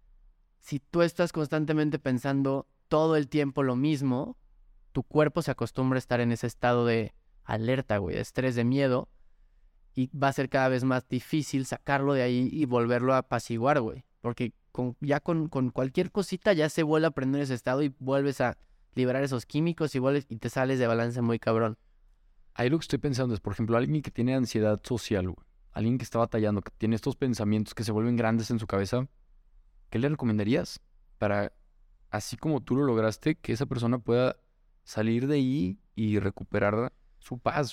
si tú estás constantemente pensando todo el tiempo lo mismo, tu cuerpo se acostumbra a estar en ese estado de alerta, güey, de estrés, de miedo, y va a ser cada vez más difícil sacarlo de ahí y volverlo a apaciguar, güey. Porque con, ya con, con cualquier cosita ya se vuelve a prender ese estado y vuelves a liberar esos químicos y, vuelves, y te sales de balance muy cabrón. Ahí lo que estoy pensando es, por ejemplo, alguien que tiene ansiedad social, güey. Alguien que está batallando, que tiene estos pensamientos que se vuelven grandes en su cabeza. ¿Qué le recomendarías para, así como tú lo lograste, que esa persona pueda salir de ahí y recuperar su paz?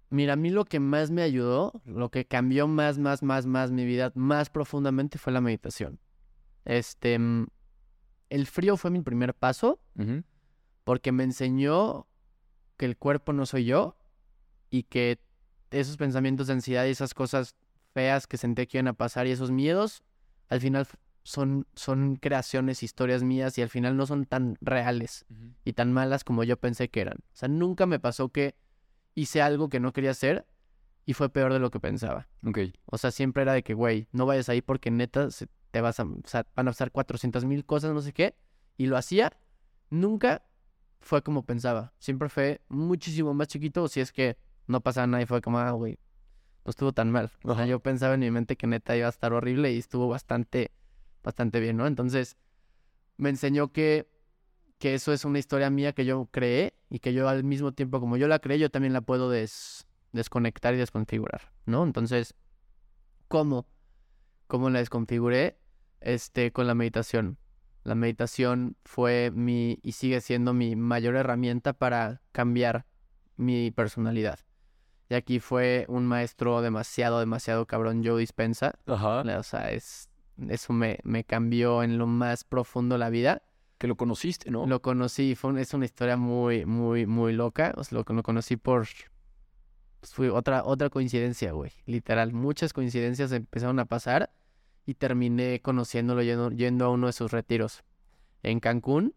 Mira, a mí lo que más me ayudó, lo que cambió más, más, más, más mi vida, más profundamente fue la meditación. Este, mm, el frío fue mi primer paso Ujú. porque me enseñó que el cuerpo no soy yo y que esos pensamientos de ansiedad y esas cosas feas que sentí que iban a pasar y esos miedos, al final f- son, son creaciones, historias mías y al final no son tan reales y tan malas como yo pensé que eran. O sea, nunca me pasó que hice algo que no quería hacer y fue peor de lo que pensaba. Ok. O sea, siempre era de que, güey, no vayas ahí porque neta se- te vas a... O sea, van a pasar cuatrocientas mil cosas, no sé qué. Y lo hacía. Nunca fue como pensaba. Siempre fue muchísimo más chiquito. O si es que no pasaba nada y fue como, ah, güey, no estuvo tan mal. O sea, Ajá. yo pensaba en mi mente que neta iba a estar horrible y estuvo bastante, bastante bien, ¿no? Entonces, me enseñó que, que eso es una historia mía que yo creé y que yo al mismo tiempo, como yo la creé, yo también la puedo des- desconectar y desconfigurar, ¿no? Entonces, ¿cómo? ¿Cómo la desconfiguré? Este, con la meditación. La meditación fue mi, y sigue siendo mi mayor herramienta para cambiar mi personalidad. Y aquí fue un maestro demasiado, demasiado cabrón, Joe Dispenza. Ajá. O sea, es, eso me, me cambió en lo más profundo la vida. Que lo conociste, ¿no? Lo conocí, fue un- es una historia muy, muy, muy loca. O sea, lo, lo conocí por... pues, fue otra, otra coincidencia, güey. Literal, muchas coincidencias empezaron a pasar y terminé conociéndolo yendo, yendo a uno de sus retiros en Cancún.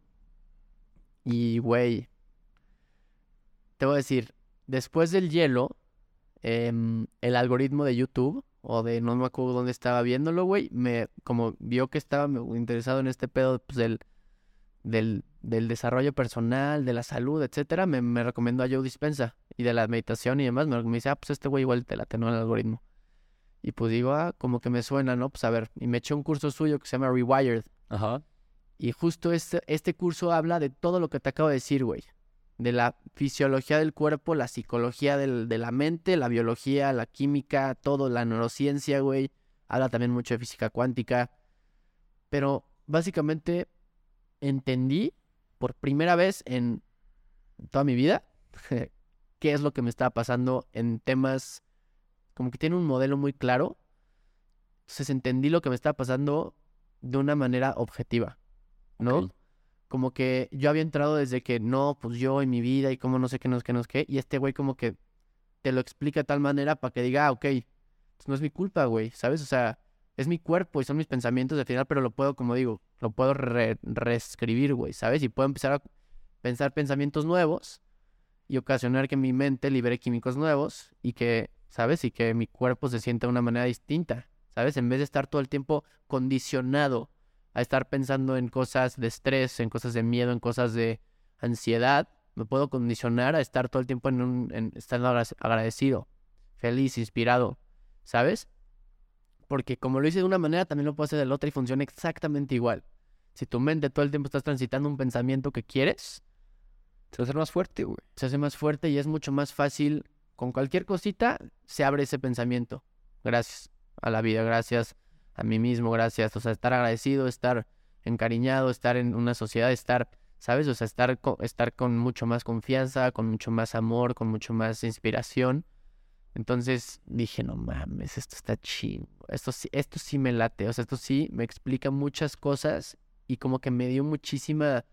Y, güey, te voy a decir, después del hielo, em, el algoritmo de YouTube, o de no me acuerdo dónde estaba viéndolo, güey, me, como vio que estaba me- interesado en este pedo, pues, del, del, del desarrollo personal, de la salud, etcétera, me, me recomendó a Joe Dispenza y de la meditación y demás. Me, me dice, ah, pues este güey igual te la tenó el algoritmo. Y pues digo, ah, como que me suena, ¿no? Pues a ver, y me eché un curso suyo que se llama Rewired. Ajá. Y justo este, este curso habla de todo lo que te acabo de decir, güey. De la fisiología del cuerpo, la psicología del, de la mente, la biología, la química, todo, la neurociencia, güey. Habla también mucho de física cuántica. Pero básicamente entendí por primera vez en toda mi vida qué es lo que me estaba pasando en temas, como que tiene un modelo muy claro. Entonces entendí lo que me estaba pasando de una manera objetiva, ¿no? Ok. Como que yo había entrado desde que no, pues yo en mi vida y cómo no sé qué, no sé qué, no sé qué. Y este güey como que te lo explica de tal manera para que diga, ah, ok, pues no es mi culpa, güey, ¿sabes? O sea, es mi cuerpo y son mis pensamientos al final, pero lo puedo, como digo, lo puedo re- reescribir, güey, ¿sabes? Y puedo empezar a pensar pensamientos nuevos y ocasionar que mi mente libere químicos nuevos y que, ¿sabes? Y que mi cuerpo se sienta de una manera distinta, ¿sabes? En vez de estar todo el tiempo condicionado a estar pensando en cosas de estrés, en cosas de miedo, en cosas de ansiedad, me puedo condicionar a estar todo el tiempo en un, en, estando agra- agradecido, feliz, inspirado, ¿sabes? Porque como lo hice de una manera, también lo puedo hacer de la otra y funciona exactamente igual. Si tu mente todo el tiempo estás transitando un pensamiento que quieres, Se va a hacer más fuerte, güey. se hace más fuerte y es mucho más fácil. Con cualquier cosita se abre ese pensamiento. Gracias a la vida, gracias a mí mismo, gracias. O sea, estar agradecido, estar encariñado, estar en una sociedad, estar, ¿sabes? O sea, estar, co- estar con mucho más confianza, con mucho más amor, con mucho más inspiración. Entonces dije, no mames, esto está chido. Esto sí, esto sí me late. O sea, esto sí me explica muchas cosas y como que me dio muchísima,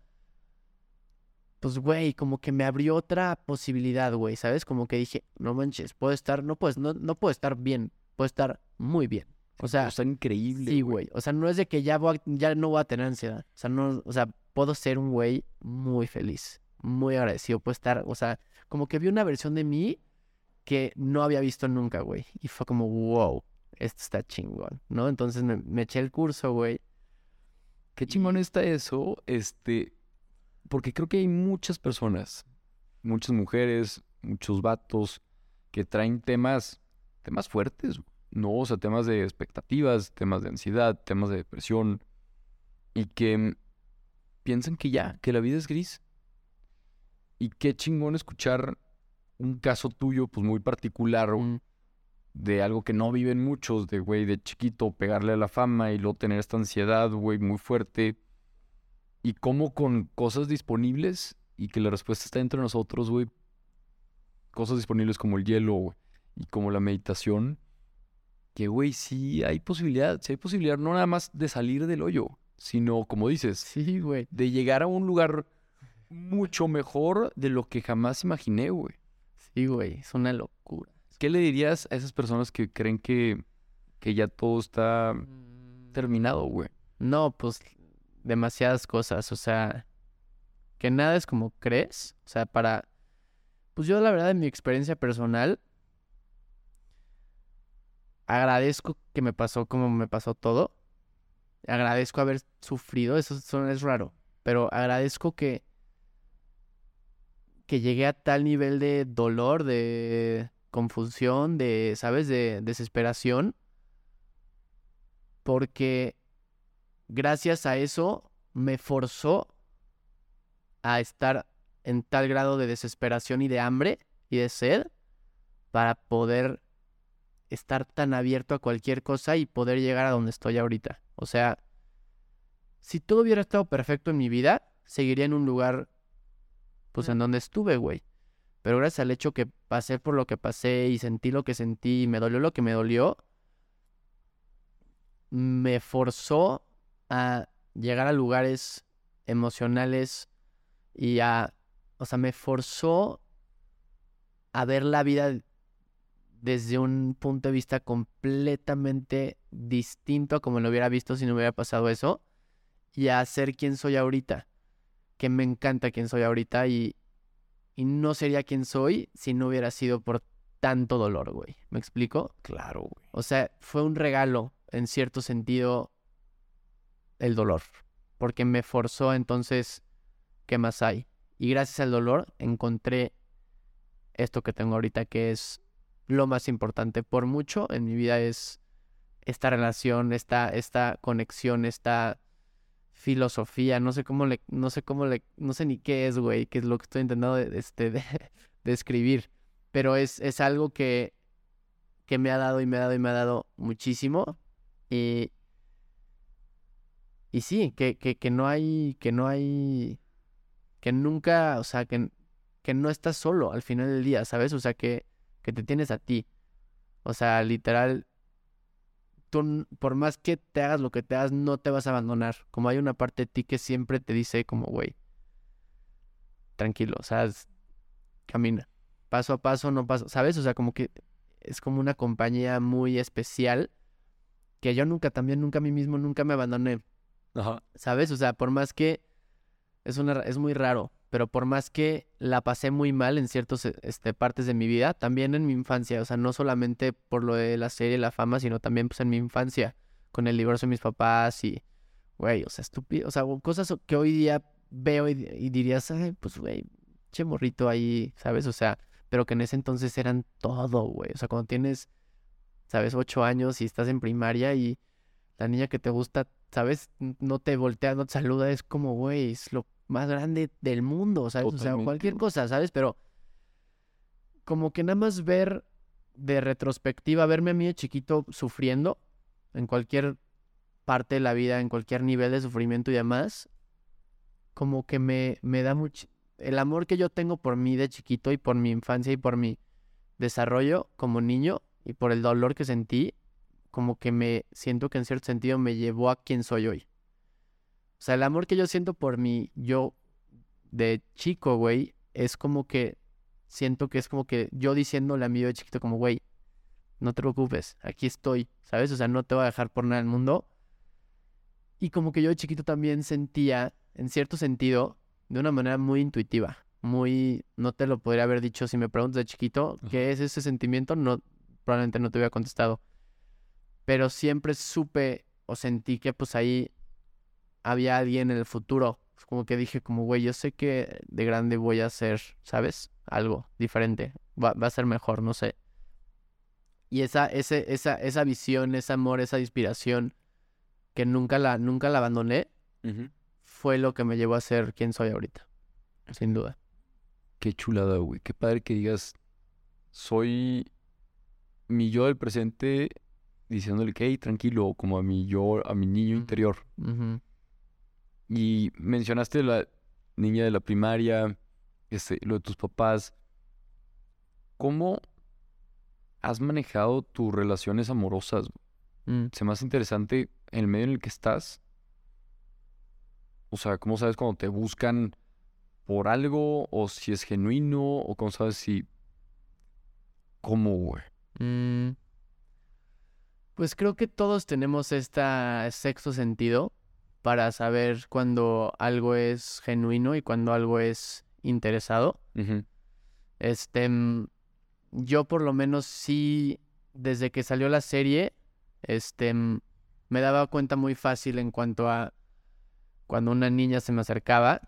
pues, güey, como que me abrió otra posibilidad, güey, ¿sabes? Como que dije, no manches, puedo estar, no puedes, no, no puedo estar bien, puedo estar muy bien. O sea, Está increíble, sí, güey. O sea, no es de que ya voy a- ya no voy a tener ansiedad. O sea, no, o sea, puedo ser un güey muy feliz, muy agradecido, puedo estar, o sea, como que vi una versión de mí que no había visto nunca, güey. Y fue como, wow, esto está chingón, ¿no? Entonces me, me eché el curso, güey. Qué chingón está eso, este, porque creo que hay muchas personas, muchas mujeres, muchos vatos que traen temas, temas fuertes, güey, ¿no? O sea, temas de expectativas, temas de ansiedad, temas de depresión, y que mm, piensan que ya, que la vida es gris. Y qué chingón escuchar un caso tuyo, pues muy particular, güey, Mm, de algo que no viven muchos, de, güey, de chiquito pegarle a la fama y luego tener esta ansiedad, güey, muy fuerte. Y cómo con cosas disponibles y que la respuesta está entre nosotros, güey, cosas disponibles como el hielo, güey, y como la meditación, que, güey, sí hay posibilidad, sí hay posibilidad no nada más de salir del hoyo, sino, como dices, Sí, güey. de llegar a un lugar mucho mejor de lo que jamás imaginé, güey. Sí, güey. Es una locura. ¿Qué le dirías a esas personas que creen que, que ya todo está terminado, güey? No, pues demasiadas cosas. O sea, que nada es como crees. O sea, para... Pues yo, la verdad, en mi experiencia personal, agradezco que me pasó como me pasó todo. Agradezco haber sufrido. Eso son- es raro. Pero agradezco que... que llegué a tal nivel de dolor, de confusión, de, ¿sabes? De desesperación. Porque gracias a eso me forzó a estar en tal grado de desesperación y de hambre y de sed para poder estar tan abierto a cualquier cosa y poder llegar a donde estoy ahorita. O sea, si todo hubiera estado perfecto en mi vida, seguiría en un lugar, pues, en donde estuve, güey. Pero gracias al hecho que pasé por lo que pasé y sentí lo que sentí y me dolió lo que me dolió, me forzó a llegar a lugares emocionales y a, o sea, me forzó a ver la vida desde un punto de vista completamente distinto a como lo hubiera visto si no hubiera pasado eso, y a ser quien soy ahorita, que me encanta quien soy ahorita, y, y no sería quien soy si no hubiera sido por tanto dolor, güey. ¿Me explico? Claro, güey. O sea, fue un regalo, en cierto sentido, el dolor, porque me forzó. Entonces, ¿qué más hay? Y gracias al dolor encontré esto que tengo ahorita, que es lo más importante por mucho en mi vida, es esta relación, esta, esta conexión, esta filosofía, no sé cómo le, no sé cómo le, no sé ni qué es, güey, que es lo que estoy intentando de, este, de, de escribir, pero es, es algo que, que me ha dado y me ha dado y me ha dado muchísimo, y, y sí, que, que, que no hay, que no hay, que nunca, o sea, que, que no estás solo al final del día, ¿sabes? O sea, que, que te tienes a ti, o sea, literal, tú, n- por más que te hagas lo que te hagas, no te vas a abandonar. Como hay una parte de ti que siempre te dice como, güey, tranquilo, o sea, es- camina. Paso a paso, no paso, ¿sabes? O sea, como que es como una compañía muy especial que yo nunca, también nunca a mí mismo, nunca me abandoné, Ajá. ¿sabes? O sea, por más que, es una, ra- es muy raro, pero por más que la pasé muy mal en ciertas este, partes de mi vida, también en mi infancia, o sea, no solamente por lo de la serie, la fama, sino también pues en mi infancia, con el divorcio de mis papás y, güey, o sea, estúpido, o sea, cosas que hoy día veo y, y dirías, ay, pues, güey, che morrito ahí, ¿sabes? O sea, pero que en ese entonces eran todo, güey, o sea, cuando tienes, ¿sabes? Ocho años y estás en primaria y la niña que te gusta, ¿sabes? N- No te voltea, no te saluda, es como, güey, es lo más grande del mundo, ¿sabes? O sea, Totalmente, cualquier güey. cosa, ¿sabes? Pero como que nada más ver de retrospectiva, verme a mí de chiquito sufriendo en cualquier parte de la vida, en cualquier nivel de sufrimiento y demás, como que me, me da mucho... El amor que yo tengo por mí de chiquito y por mi infancia y por mi desarrollo como niño y por el dolor que sentí, como que me siento que en cierto sentido me llevó a quien soy hoy. O sea, el amor que yo siento por mi yo de chico, güey, es como que siento que es como que yo diciéndole a mi yo de chiquito como, güey, no te preocupes, aquí estoy, ¿sabes? O sea, no te voy a dejar por nada del mundo. Y como que yo de chiquito también sentía, en cierto sentido, de una manera muy intuitiva, muy, no te lo podría haber dicho si me preguntas de chiquito, ¿qué es ese sentimiento? No, probablemente no te hubiera contestado. Pero siempre supe o sentí que pues ahí había alguien en el futuro. Como que dije como, güey, yo sé que de grande voy a hacer, ¿sabes? Algo diferente. Va, va a ser mejor, no sé. Y esa, ese, esa, esa visión, ese amor, esa inspiración que nunca la, nunca la abandoné, Ujú. fue lo que me llevó a ser quien soy ahorita. Sin duda. Qué chulada, güey. Qué padre que digas, soy mi yo del presente diciéndole que, hey, tranquilo, como a mi yo, a mi niño Ujú. interior. Ujú. Y mencionaste la niña de la primaria, este, lo de tus papás. ¿cómo has manejado tus relaciones amorosas? Mm. Se me hace interesante el medio en el que estás. O sea, ¿cómo sabes cuando te buscan por algo o si es genuino o cómo sabes si... ¿Cómo, güey? Mm, Pues creo que todos tenemos este sexto sentido para saber cuando algo es genuino y cuando algo es interesado. Ujú. Este, mm, yo por lo menos sí, desde que salió la serie, este, mm, me daba cuenta muy fácil en cuanto a cuando una niña se me acercaba.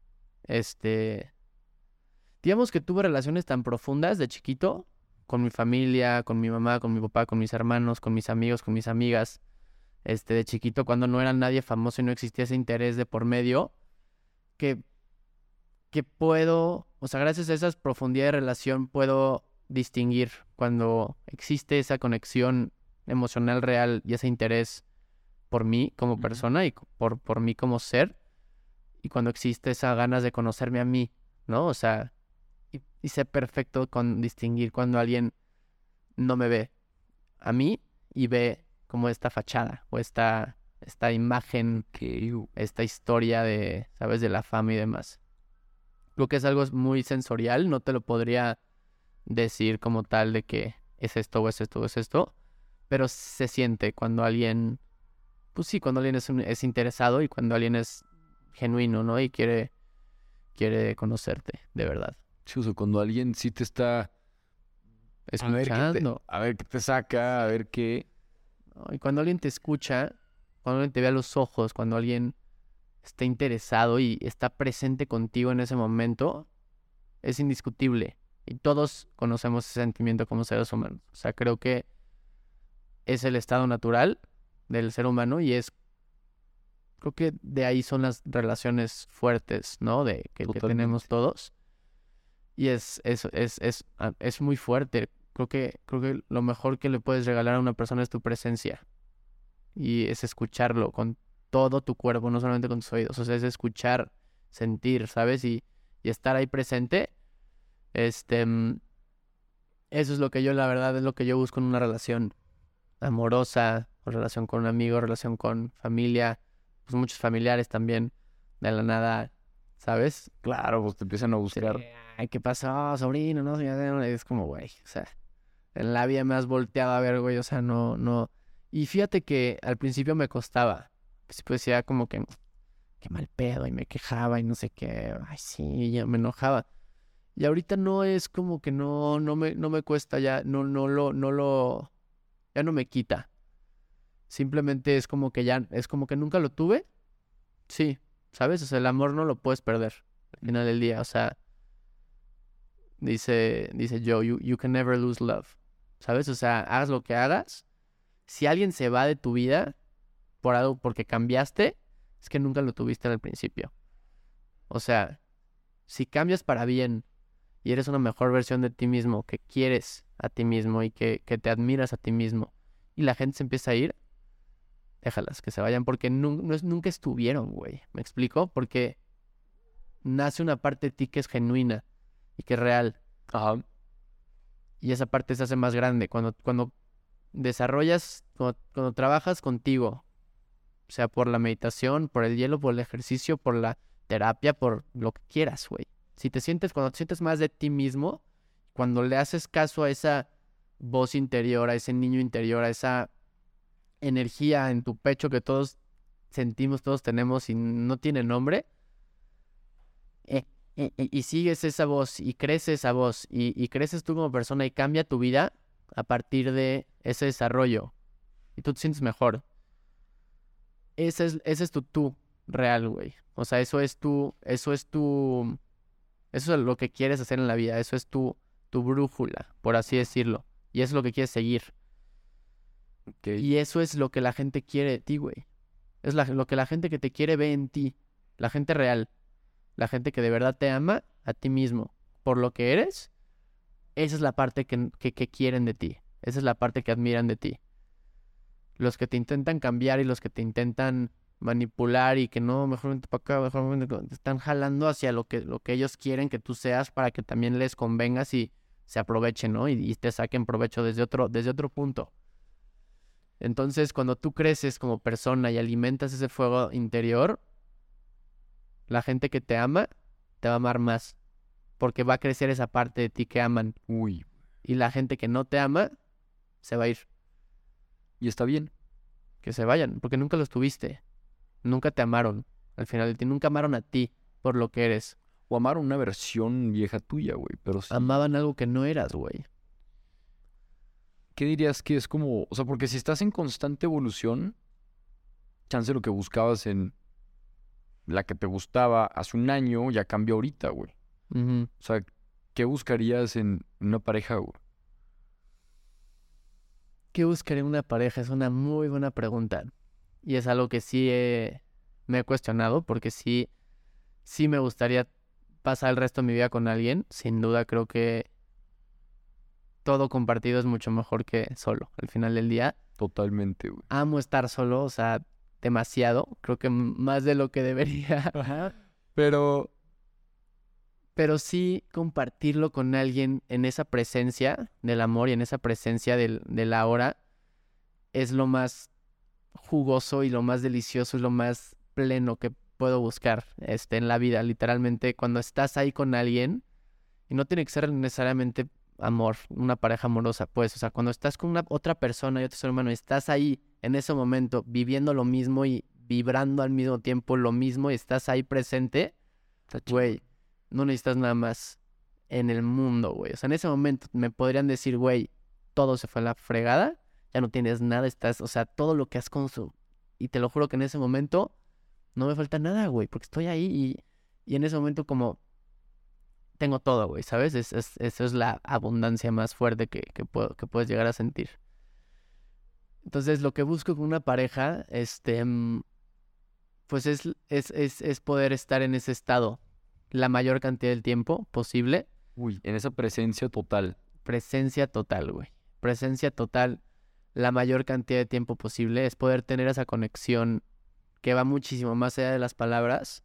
Este, digamos que tuve relaciones tan profundas de chiquito, con mi familia, con mi mamá, con mi papá, con mis hermanos, con mis amigos, con mis amigas, este, de chiquito, cuando no era nadie famoso y no existía ese interés de por medio, que, que puedo, o sea, gracias a esa profundidad de relación, puedo distinguir cuando existe esa conexión emocional real y ese interés por mí como Ujú. persona y por, por mí como ser, y cuando existe esa ganas de conocerme a mí, ¿no? O sea, y, y sé perfecto con distinguir cuando alguien no me ve a mí y ve como esta fachada o esta, esta imagen, Ok, esta historia de, ¿sabes? De la fama y demás. Creo que es algo muy sensorial, no te lo podría decir como tal de que es esto o es esto o es esto, pero se siente cuando alguien, pues sí, cuando alguien es, un- es interesado y cuando alguien es genuino, ¿no? Y quiere, quiere conocerte, de verdad. sí, o sea, cuando alguien sí te está... A ver qué te, Escuchando. a ver qué te saca, a ver qué... ¿No? Y cuando alguien te escucha, cuando alguien te ve a los ojos, cuando alguien está interesado y está presente contigo en ese momento, es indiscutible. Y todos conocemos ese sentimiento como seres humanos. O sea, creo que es el estado natural del ser humano y es, creo que de ahí son las relaciones fuertes, ¿no? De que, que tenemos Totalmente. todos. Y es, es, es, es, ah, es muy fuerte. Creo que, creo que lo mejor que le puedes regalar a una persona es tu presencia. Y es escucharlo con todo tu cuerpo, no solamente con tus oídos. O sea, es escuchar, sentir, ¿sabes? Y, y estar ahí presente. Este, mm, eso es lo que yo, la verdad, es lo que yo busco en una relación amorosa, o relación con un amigo, relación con familia, pues muchos familiares también, de la nada, ¿sabes? Claro, pues te empiezan a Sí, buscar. ay, ¿qué pasó, sobrino? No, ya, es como, güey, o sea, en la vida me has volteado a ver, güey, o sea, no, no. Y fíjate que al principio me costaba, pues pues, decía como que, qué mal pedo, y me quejaba y no sé qué, ay, sí, ya me enojaba. Y ahorita no es como que no, no me, no me cuesta ya, no, no lo, no lo, ya no me quita. Simplemente es como que ya, es como que nunca lo tuve, sí, ¿sabes? O sea, el amor no lo puedes perder al final del día, o sea, dice, dice Joe, you, you can never lose love, ¿sabes? O sea, hagas lo que hagas, si alguien se va de tu vida por algo, porque cambiaste, es que nunca lo tuviste al principio. O sea, si cambias para bien y eres una mejor versión de ti mismo, que quieres a ti mismo y que, que te admiras a ti mismo, y la gente se empieza a ir, déjalas que se vayan porque nu- no es, nunca estuvieron, güey. ¿Me explico? Porque nace una parte de ti que es genuina y que es real. Ajá. Y esa parte se hace más grande. Cuando, cuando desarrollas, cuando, cuando trabajas contigo, o sea, por la meditación, por el hielo, por el ejercicio, por la terapia, por lo que quieras, güey. Si te sientes, cuando te sientes más de ti mismo, cuando le haces caso a esa voz interior, a ese niño interior, a esa energía en tu pecho que todos sentimos, todos tenemos y no tiene nombre, eh, eh, eh, y sigues esa voz y creces esa voz y, y creces tú como persona y cambia tu vida a partir de ese desarrollo y tú te sientes mejor. Ese es, ese es tu tú real, güey. O sea, eso es tu, eso es tu, eso es lo que quieres hacer en la vida, eso es tu, tu brújula, por así decirlo. Y eso es lo que quieres seguir. Ok. Y eso es lo que la gente quiere de ti, güey. Es la- lo que la gente que te quiere ve en ti. La gente real. La gente que de verdad te ama a ti mismo. Por lo que eres, esa es la parte que, que, que quieren de ti. Esa es la parte que admiran de ti. Los que te intentan cambiar y los que te intentan manipular y que no, mejor vente para acá, mejor vente, te están jalando hacia lo que, lo que ellos quieren que tú seas para que también les convengas y se aprovechen, ¿no? Y, y te saquen provecho desde otro, desde otro punto. Entonces, cuando tú creces como persona y alimentas ese fuego interior, la gente que te ama, te va a amar más. Porque va a crecer esa parte de ti que aman. Uy. Y la gente que no te ama, se va a ir. Y está bien. Que se vayan, porque nunca los tuviste. Nunca te amaron. Al final de ti, nunca amaron a ti por lo que eres. O amar una versión vieja tuya, güey. Pero sí. Amaban algo que no eras, güey. ¿Qué dirías que es como...? O sea, porque si estás en constante evolución, chance lo que buscabas en la que te gustaba hace un año ya cambió ahorita, güey. Uh-huh. O sea, ¿qué buscarías en una pareja, güey? ¿Qué buscaré en una pareja? Es una muy buena pregunta. Y es algo que sí he, me he cuestionado, porque sí, sí me gustaría pasar el resto de mi vida con alguien. Sin duda creo que todo compartido es mucho mejor que solo. Al final del día, Totalmente, güey. amo estar solo, o sea, demasiado. Creo que m- más de lo que debería. Pero, pero sí compartirlo con alguien en esa presencia del amor y en esa presencia del, del ahora es lo más jugoso y lo más delicioso y lo más pleno que puedo buscar este, en la vida. Literalmente, cuando estás ahí con alguien, y no tiene que ser necesariamente amor, una pareja amorosa, pues, o sea, cuando estás con una otra persona y otro ser humano, y estás ahí en ese momento viviendo lo mismo y vibrando al mismo tiempo lo mismo y estás ahí presente, güey, no necesitas nada más en el mundo, güey. O sea, en ese momento me podrían decir, güey, todo se fue a la fregada, ya no tienes nada, estás, o sea, todo lo que has consumido. Y te lo juro que en ese momento no me falta nada, güey, porque estoy ahí y, y en ese momento como tengo todo, güey, ¿sabes? Es, es, eso es la abundancia más fuerte que, que, puedo, que puedes llegar a sentir. Entonces, lo que busco con una pareja, este, mm, pues es, es, es, es poder estar en ese estado la mayor cantidad del tiempo posible. Uy, en esa presencia total. Presencia total, güey. Presencia total la mayor cantidad de tiempo posible. Es poder tener esa conexión que va muchísimo más allá de las palabras.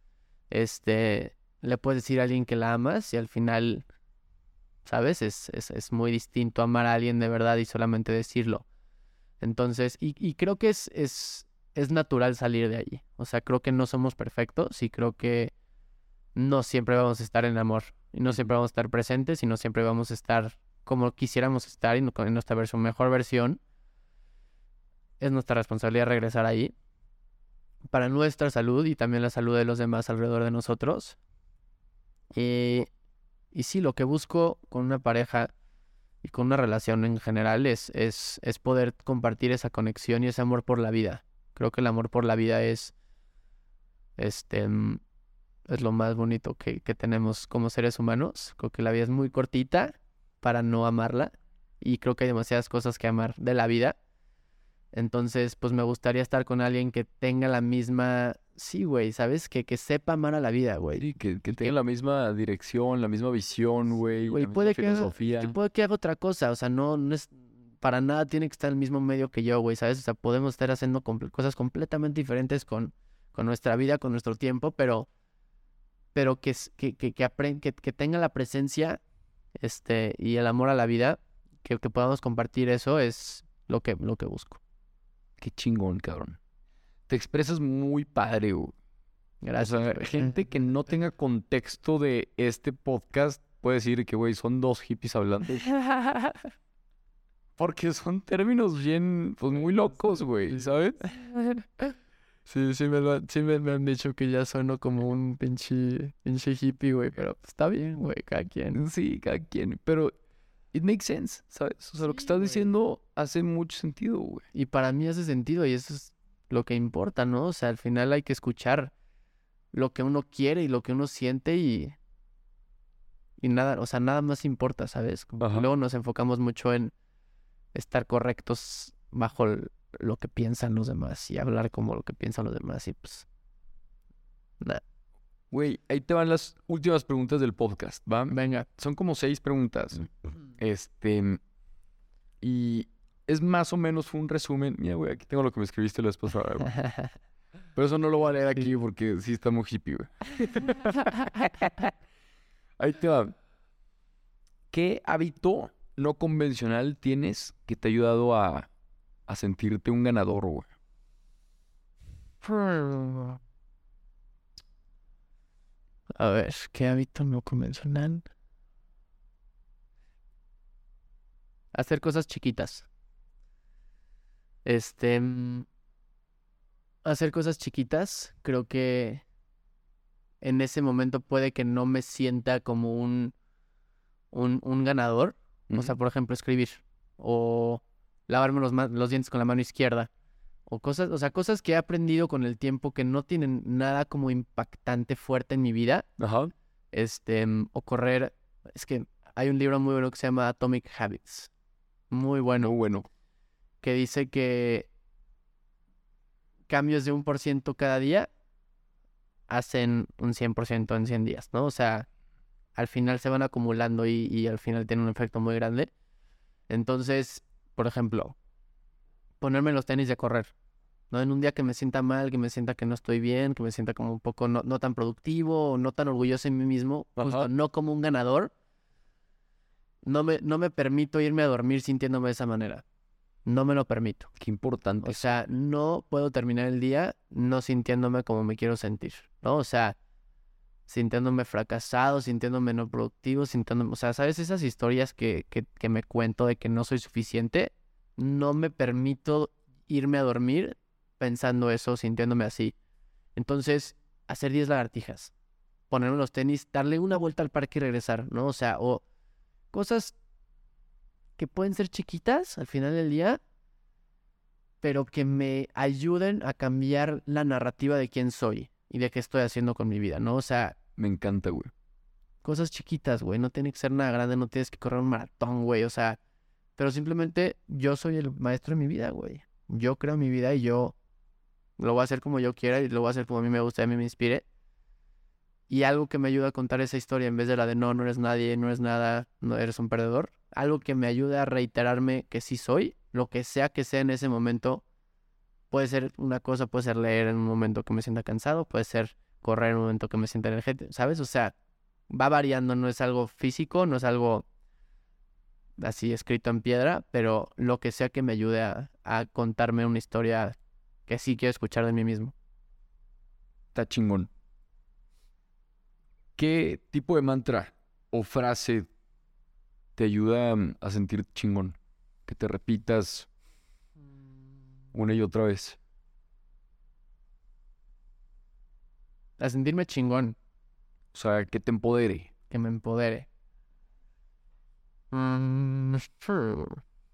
Este, le puedes decir a alguien que la amas y al final, ¿sabes? Es, es, es muy distinto amar a alguien de verdad y solamente decirlo. Entonces, y, y creo que es, es, es natural salir de allí. O sea, creo que no somos perfectos y creo que no siempre vamos a estar en amor. Y no siempre vamos a estar presentes y no siempre vamos a estar como quisiéramos estar y no, en nuestra versión, mejor versión. Es nuestra responsabilidad regresar ahí para nuestra salud y también la salud de los demás alrededor de nosotros. Y, y sí, lo que busco con una pareja y con una relación en general es, es, es poder compartir esa conexión y ese amor por la vida. Creo que el amor por la vida es, este, es lo más bonito que, que tenemos como seres humanos. Creo que la vida es muy cortita para no amarla y creo que hay demasiadas cosas que amar de la vida. Entonces, pues me gustaría estar con alguien que tenga la misma... Sí, güey, ¿sabes? Que, que sepa amar a la vida, güey. Sí, que, que tenga la misma dirección, la misma visión, güey. Güey, la misma puede que, haga, filosofía. que puede que haga otra cosa. O sea, no, no es... Para nada tiene que estar en el mismo medio que yo, güey, ¿sabes? O sea, podemos estar haciendo comple- cosas completamente diferentes con, con nuestra vida, con nuestro tiempo, pero... Pero que, es- que, que, que, apren- que, que tenga la presencia este, y el amor a la vida, que, que podamos compartir eso es lo que, lo que busco. Qué chingón, cabrón. Te expresas muy padre, güey. Gracias. O sea, güey. gente que no tenga contexto de este podcast puede decir que, güey, son dos hippies hablando. Porque son términos bien, pues, muy locos, güey, ¿sabes? Sí, sí, me, lo, sí me, me han dicho que ya sueno como un pinche, pinche hippie, güey, pero está bien, güey, cada quien. Sí, cada quien. Pero it makes sense, ¿sabes? O sea, lo que Sí, estás güey. diciendo hace mucho sentido, güey. Y para mí hace sentido y eso es lo que importa, ¿no? O sea, al final hay que escuchar lo que uno quiere y lo que uno siente y... Y nada, o sea, nada más importa, ¿sabes? Como que Ajá. luego nos enfocamos mucho en estar correctos bajo el- lo que piensan los demás y hablar como lo que piensan los demás y pues... Nada. Güey, ahí te van las últimas preguntas del podcast, ¿va? Venga. Son como seis preguntas. Este... Y es más o menos un resumen. Mira, güey, aquí tengo lo que me escribiste la vez pasada, güey. Pero eso no lo voy a leer aquí porque sí está muy hippie, güey. Ahí te va. ¿Qué hábito no convencional tienes que te ha ayudado a, a sentirte un ganador, güey? A ver, ¿qué hábito no convencional? Hacer cosas chiquitas. Este... mm, Hacer cosas chiquitas, creo que en ese momento puede que no me sienta como un, un, un ganador. O sea, por ejemplo, escribir. O lavarme los, ma- los dientes con la mano izquierda. O cosas, o sea, cosas que he aprendido con el tiempo que no tienen nada como impactante fuerte en mi vida. Ajá. Este, mm, o correr. Es que hay un libro muy bueno que se llama Atomic Habits. Muy bueno. Muy bueno. Que dice que cambios de un por ciento cada día hacen un cien por ciento en cien días, ¿no? O sea, al final se van acumulando y, y al final tienen un efecto muy grande. Entonces, por ejemplo, ponerme los tenis de correr, ¿no? En un día que me sienta mal, que me sienta que no estoy bien, que me sienta como un poco no, no tan productivo o no tan orgulloso en mí mismo, justo Ajá. no como un ganador, no me, no me permito irme a dormir sintiéndome de esa manera. No me lo permito. Qué importante. O sea, no puedo terminar el día no sintiéndome como me quiero sentir, ¿no? O sea, sintiéndome fracasado, sintiéndome no productivo, sintiéndome... O sea, ¿sabes? Esas historias que, que, que me cuento de que no soy suficiente, no me permito irme a dormir pensando eso, sintiéndome así. Entonces, hacer diez lagartijas, ponerme los tenis, darle una vuelta al parque y regresar, ¿no? O sea, o cosas que pueden ser chiquitas al final del día, pero que me ayuden a cambiar la narrativa de quién soy y de qué estoy haciendo con mi vida, ¿no? O sea, Me encanta, güey. cosas chiquitas, güey, no tiene que ser nada grande, no tienes que correr un maratón, güey, o sea, pero simplemente yo soy el maestro de mi vida, güey. Yo creo mi vida y yo lo voy a hacer como yo quiera y lo voy a hacer como a mí me gusta y a mí me inspire. Y algo que me ayuda a contar esa historia en vez de la de no, no eres nadie, no eres nada, no eres un perdedor. Algo que me ayude a reiterarme que sí soy, lo que sea que sea en ese momento. Puede ser una cosa, puede ser leer en un momento que me sienta cansado, puede ser correr en un momento que me sienta energético, ¿sabes? O sea, va variando, no es algo físico, no es algo así escrito en piedra, pero lo que sea que me ayude a, a contarme una historia que sí quiero escuchar de mí mismo. Está chingón. ¿Qué tipo de mantra o frase te ayuda mm, a sentir chingón? Que te repitas una y otra vez. A sentirme chingón, O sea, que te empodere. que me empodere. Mm, sure.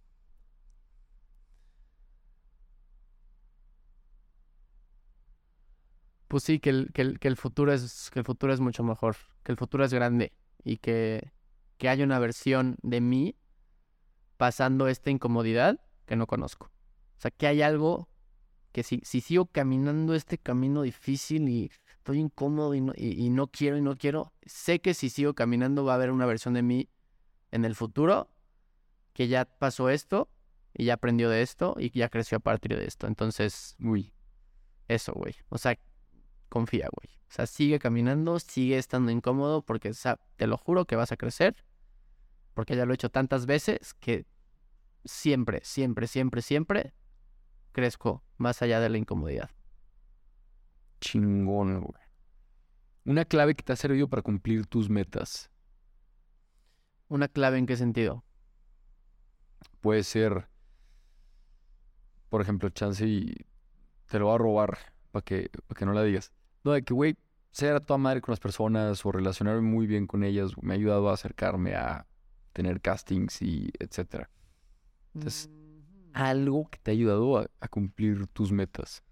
Pues sí, que el, que el, que el futuro es, que el futuro es mucho mejor, que el futuro es grande y que, que haya una versión de mí pasando esta incomodidad que no conozco. O sea, que hay algo que si, si sigo caminando este camino difícil y estoy incómodo y no, y, y no quiero y no quiero, sé que si sigo caminando va a haber una versión de mí en el futuro que ya pasó esto y ya aprendió de esto y ya creció a partir de esto. Entonces, Uy, eso, güey. O sea, confía, güey. O sea, sigue caminando, sigue estando incómodo porque sa- te lo juro que vas a crecer. Porque ya lo he hecho tantas veces que siempre, siempre, siempre, siempre crezco más allá de la incomodidad. chingón, güey. Una clave que te ha servido para cumplir tus metas. ¿Una clave en qué sentido? Puede ser, por ejemplo, chance y te lo va a robar para que, pa' que no la digas. No, de que, güey, ser a toda madre con las personas o relacionarme muy bien con ellas me ha ayudado a acercarme a tener castings y etcétera. Entonces, algo que te ha ayudado a, a cumplir tus metas.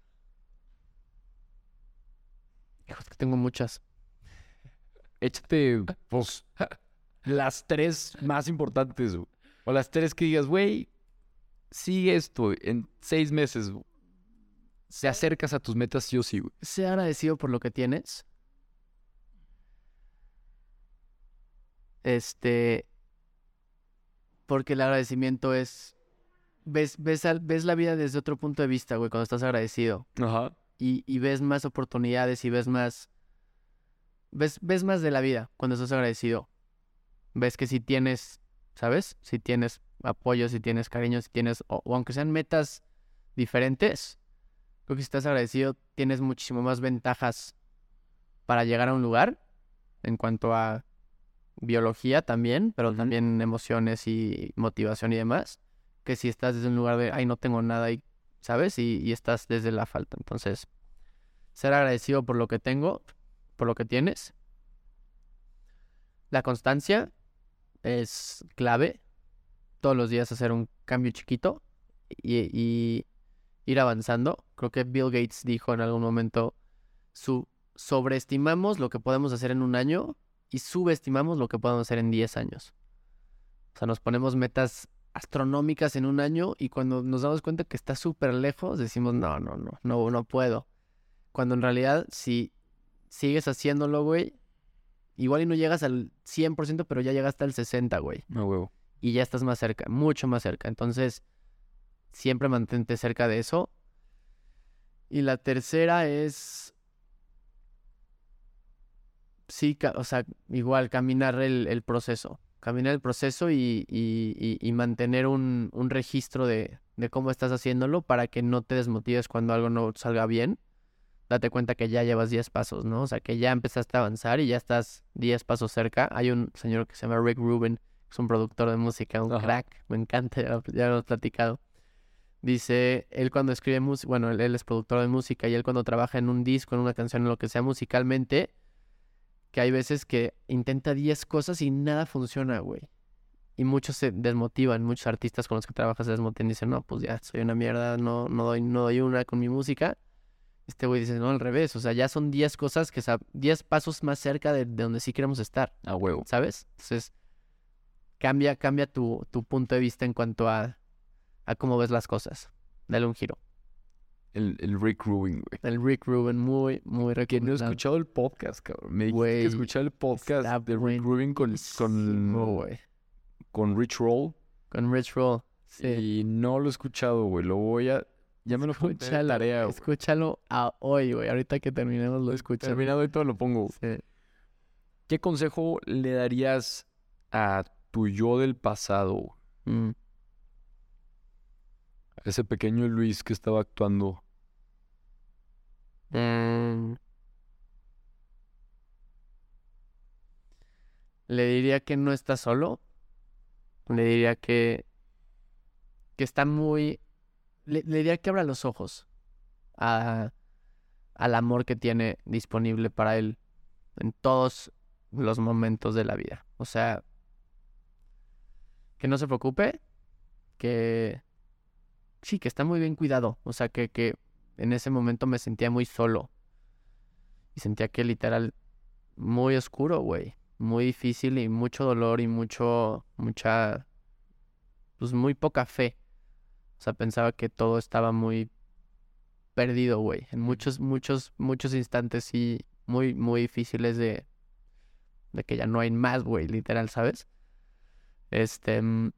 Hijo, es que tengo muchas. Échate, pues, las tres más importantes, güey. O las tres que digas, güey, sigue esto en seis meses. güey. Te acercas a tus metas sí o sí, güey. Sé agradecido por lo que tienes. Este... Porque el agradecimiento es... Ves, ves, al- ves la vida desde otro punto de vista, güey, cuando estás agradecido. Ajá. Y, y ves más oportunidades y ves más... Ves, ves más de la vida cuando estás agradecido. Ves que si tienes ¿sabes? Si tienes apoyo, si tienes cariño, si tienes, o, o aunque sean metas diferentes, creo que si estás agradecido tienes muchísimo más ventajas para llegar a un lugar en cuanto a biología también, pero Ujú. también emociones y motivación y demás, que si estás desde un lugar de, ay, no tengo nada, y, ¿sabes? Y, y estás desde la falta. Entonces, ser agradecido por lo que tengo, por lo que tienes. La constancia es clave. Todos los días hacer un cambio chiquito y, y ir avanzando. Creo que Bill Gates dijo en algún momento, su, sobreestimamos lo que podemos hacer en un año y subestimamos lo que podemos hacer en diez años. O sea, nos ponemos metas astronómicas en un año y cuando nos damos cuenta que está súper lejos, decimos, no, no, no, no, no puedo. Cuando en realidad, si sigues haciéndolo, güey, igual y no llegas al cien por ciento, pero ya llegaste al sesenta, güey. No, huevo. Y ya estás más cerca, mucho más cerca. Entonces, siempre mantente cerca de eso. Y la tercera es, sí, ca- o sea, igual caminar el, el proceso. Caminar el proceso y, y, y, y mantener un, un registro de, de cómo estás haciéndolo para que no te desmotives cuando algo no salga bien. Date cuenta que ya llevas diez pasos, ¿no? O sea, que ya empezaste a avanzar y ya estás diez pasos cerca. Hay un señor que se llama Rick Rubin, que es un productor de música, un Ajá. crack, me encanta, ya, lo- ya lo hemos platicado. Dice, él cuando escribe música, bueno, él, él es productor de música y él cuando trabaja en un disco, en una canción, en lo que sea musicalmente, que hay veces que intenta diez cosas y nada funciona, güey. Y muchos se desmotivan, muchos artistas con los que trabajas se desmotivan y dicen, no, pues ya, soy una mierda, no, no, doy, no doy una con mi música. Este güey dice, no, al revés, o sea, ya son diez cosas que, sa- diez pasos más cerca de, de donde sí queremos estar, A huevo. ¿sabes? Entonces, cambia, cambia tu, tu punto de vista en cuanto a, a cómo ves las cosas. Dale un giro. El, el Rick Rubin, güey. El Rick Rubin, muy, muy Que no he recomendado. escuchado el podcast, cabrón. Me dijiste Güey, que escuchar el podcast está de Rick Rubin con, buenísimo, con, güey. con Rich Roll. Con Rich Roll. Sí. Y no lo he escuchado, güey. Lo voy a... Ya me lo puse de Escúchalo, tarea, güey. escúchalo a hoy, güey. Ahorita que terminemos lo escuchas. Terminado y todo lo pongo. Sí. ¿Qué consejo le darías a tu yo del pasado? Mm. A ese pequeño Luis que estaba actuando. Mm. Le diría que no está solo. Le diría que, que está muy... Le, le diría que abra los ojos a, al amor que tiene disponible para él en todos los momentos de la vida. O sea, que no se preocupe, que sí, que está muy bien cuidado. O sea, que, que en ese momento me sentía muy solo. Y sentía que literal muy oscuro, güey. Muy difícil y mucho dolor y mucho, mucha, pues muy poca fe. O sea, pensaba que todo estaba muy perdido, güey. En muchos, muchos, muchos instantes sí, muy, muy difíciles de, de que ya no hay más, güey, literal, ¿sabes? Este, mm,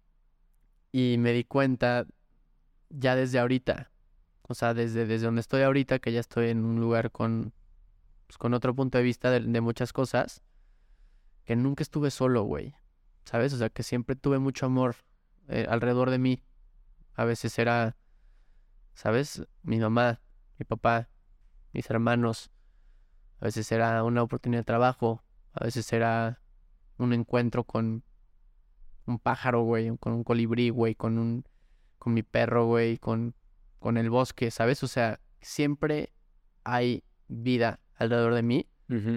y me di cuenta ya desde ahorita, o sea, desde, desde donde estoy ahorita, que ya estoy en un lugar con, pues, con otro punto de vista de, de muchas cosas, que nunca estuve solo, güey, ¿sabes? O sea, que siempre tuve mucho amor eh, alrededor de mí. A veces era, ¿sabes? Mi mamá, mi papá, mis hermanos. A veces era una oportunidad de trabajo. A veces era un encuentro con un pájaro, güey, con un colibrí, güey, con un, con mi perro, güey, con, con el bosque, ¿sabes? O sea, siempre hay vida alrededor de mí.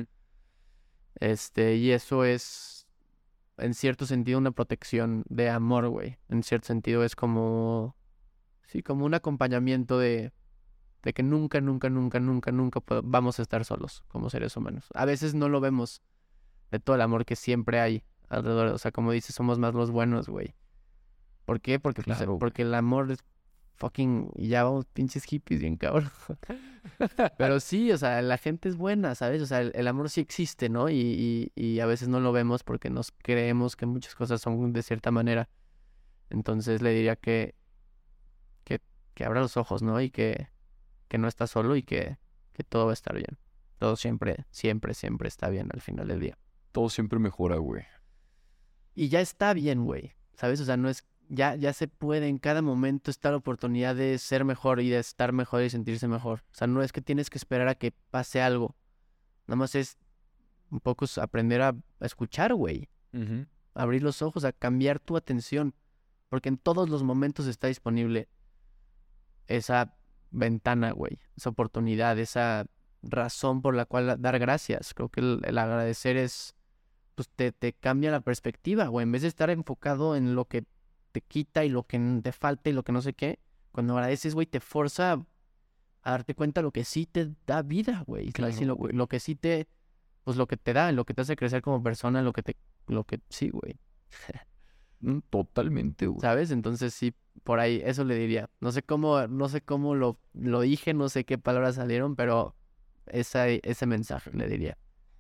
Este, y eso es, en cierto sentido, una protección de amor, güey. En cierto sentido es como, sí, como un acompañamiento de, de que nunca, nunca, nunca, nunca, nunca pod- vamos a estar solos como seres humanos. A veces no lo vemos de todo el amor que siempre hay alrededor. O sea, como dices, somos más los buenos, güey. ¿Por qué? Porque, pues, Claro, güey. porque el amor es fucking... Y ya vamos pinches hippies bien cabrón. Pero sí, o sea, la gente es buena, ¿sabes? O sea, el, el amor sí existe, ¿no? Y, y, y a veces no lo vemos porque nos creemos que muchas cosas son de cierta manera. Entonces le diría que, que, que abra los ojos, ¿no? Y que, que no está solo y que, que todo va a estar bien. Todo siempre, siempre, siempre está bien al final del día. Todo siempre mejora, güey. Y ya está bien, güey, ¿sabes? O sea, no es... Ya, ya se puede en cada momento está la oportunidad de ser mejor y de estar mejor y sentirse mejor. O sea, no es que tienes que esperar a que pase algo. Nada más es un poco es aprender a, a escuchar, güey. Ujú. Abrir los ojos, a cambiar tu atención. Porque en todos los momentos está disponible esa ventana, güey. Esa oportunidad, esa razón por la cual dar gracias. Creo que el, el agradecer es... Pues te, te cambia la perspectiva, güey. En vez de estar enfocado en lo que te quita y lo que te falta y lo que no sé qué, cuando agradeces, güey, te forza a, a darte cuenta lo que sí te da vida, güey. Claro, Así lo, güey. lo que sí te, pues lo que te da, lo que te hace crecer como persona, lo que te, lo que sí, güey. Mm, Totalmente, güey. ¿Sabes? Entonces sí, por ahí, eso le diría. No sé cómo, no sé cómo lo, lo dije, no sé qué palabras salieron, pero esa, ese mensaje le diría.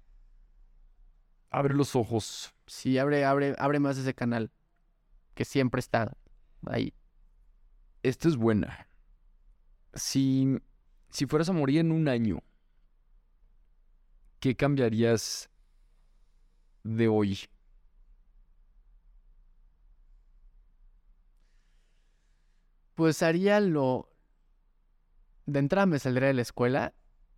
Abre los ojos. Sí, abre, abre, abre más ese canal, que siempre está ahí. Esta es buena. Si, si fueras a morir en un año, ¿qué cambiarías de hoy? Pues haría lo... De entrada me saldría de la escuela.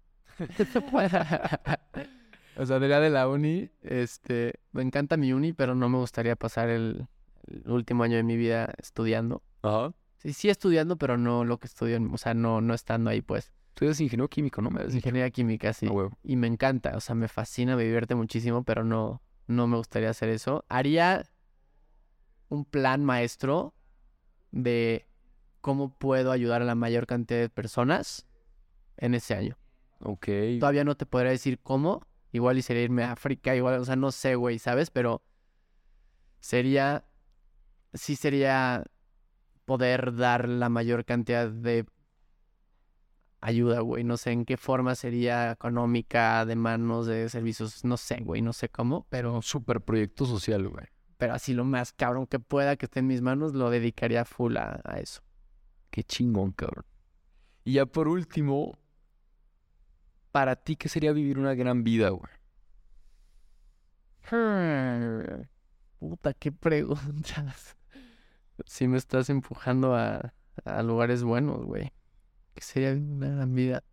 O sea, saldría de la uni. Este, me encanta mi uni, pero no me gustaría pasar el, el último año de mi vida estudiando. Ajá. Sí, sí estudiando, pero no lo que estudio, en- o sea, no, no estando ahí, pues. Tú eres ingeniero químico, ¿no? Me habías dicho. Ingeniería química, sí. A huevo. Y me encanta, o sea, me fascina, me divierte muchísimo, pero no, no me gustaría hacer eso. Haría un plan maestro de cómo puedo ayudar a la mayor cantidad de personas en ese año. Ok. Todavía no te podría decir cómo. Igual y sería irme a África, igual, o sea, no sé, güey, ¿sabes? Pero sería, sí sería poder dar la mayor cantidad de ayuda, güey. No sé en qué forma sería económica, de manos, de servicios, no sé, güey, no sé cómo, pero, Un super proyecto social, güey. pero así lo más cabrón que pueda que esté en mis manos, lo dedicaría full a, a eso. Qué chingón, cabrón. Y ya por último, ¿para ti qué sería vivir una gran vida, güey? Puta, qué preguntas. Sí me estás empujando a, a lugares buenos, güey. ¿Qué sería una gran vida?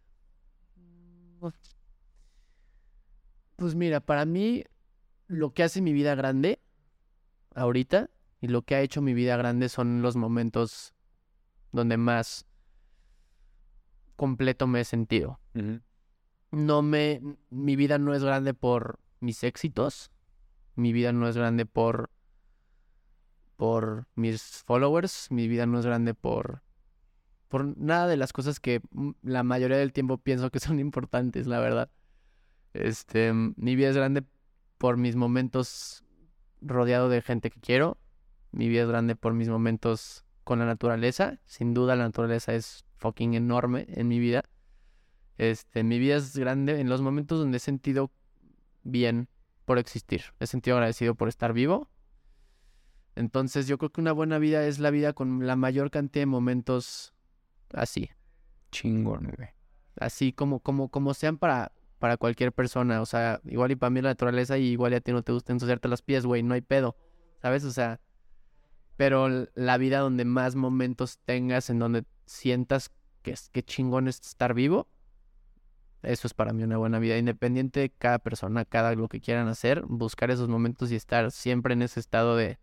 Pues mira, para mí, lo que hace mi vida grande ahorita y lo que ha hecho mi vida grande son los momentos donde más completo me he sentido. No me... Mi vida no es grande por mis éxitos. Mi vida no es grande por... por mis followers. Mi vida no es grande por... por nada de las cosas que mm, la mayoría del tiempo pienso que son importantes, la verdad. Este, mm, mi vida es grande por mis momentos rodeado de gente que quiero. Mi vida es grande por mis momentos con la naturaleza. Sin duda la naturaleza es fucking enorme en mi vida. Este, mi vida es grande en los momentos donde he sentido bien por existir. He sentido agradecido por estar vivo. Entonces yo creo que una buena vida es la vida con la mayor cantidad de momentos así. Chingón, güey. Así como, como, como sean para, para cualquier persona. O sea, igual y para mí la naturaleza y igual y a ti no te gusta ensuciarte los pies, güey. No hay pedo. ¿Sabes? O sea, pero l- la vida donde más momentos tengas, en donde sientas que, es- que chingón es estar vivo, eso es para mí una buena vida. Independiente de cada persona, cada lo que quieran hacer, buscar esos momentos y estar siempre en ese estado de,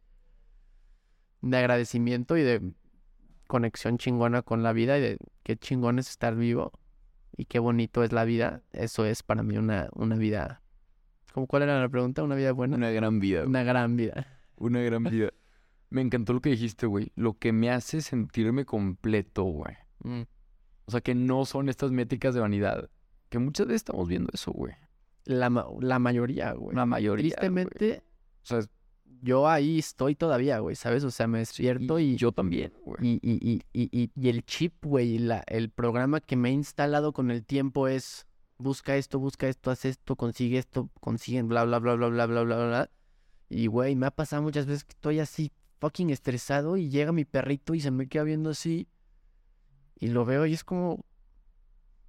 de agradecimiento y de conexión chingona con la vida y de qué chingón es estar vivo y qué bonito es la vida. Eso es para mí una, una vida... ¿Cómo, ¿Cuál era la pregunta? ¿Una vida buena? Una gran vida, güey. Una gran vida. Una gran vida. Me encantó lo que dijiste, güey. Lo que me hace sentirme completo, güey. Mm. O sea, que no son estas métricas de vanidad. Que muchas veces estamos viendo eso, güey. La, ma- la mayoría, güey. La mayoría, Tristemente, O sea, yo ahí estoy todavía, güey, ¿sabes? O sea, me despierto y... y yo también, güey. Y, y, y, y, y, y el chip, güey, y la- el programa que me he instalado con el tiempo es... Busca esto, busca esto, haz esto, consigue esto, consiguen bla, bla, bla, bla, bla, bla, bla, bla, bla. Y, güey, me ha pasado muchas veces que estoy así fucking estresado y llega mi perrito y se me queda viendo así. Y lo veo y es como...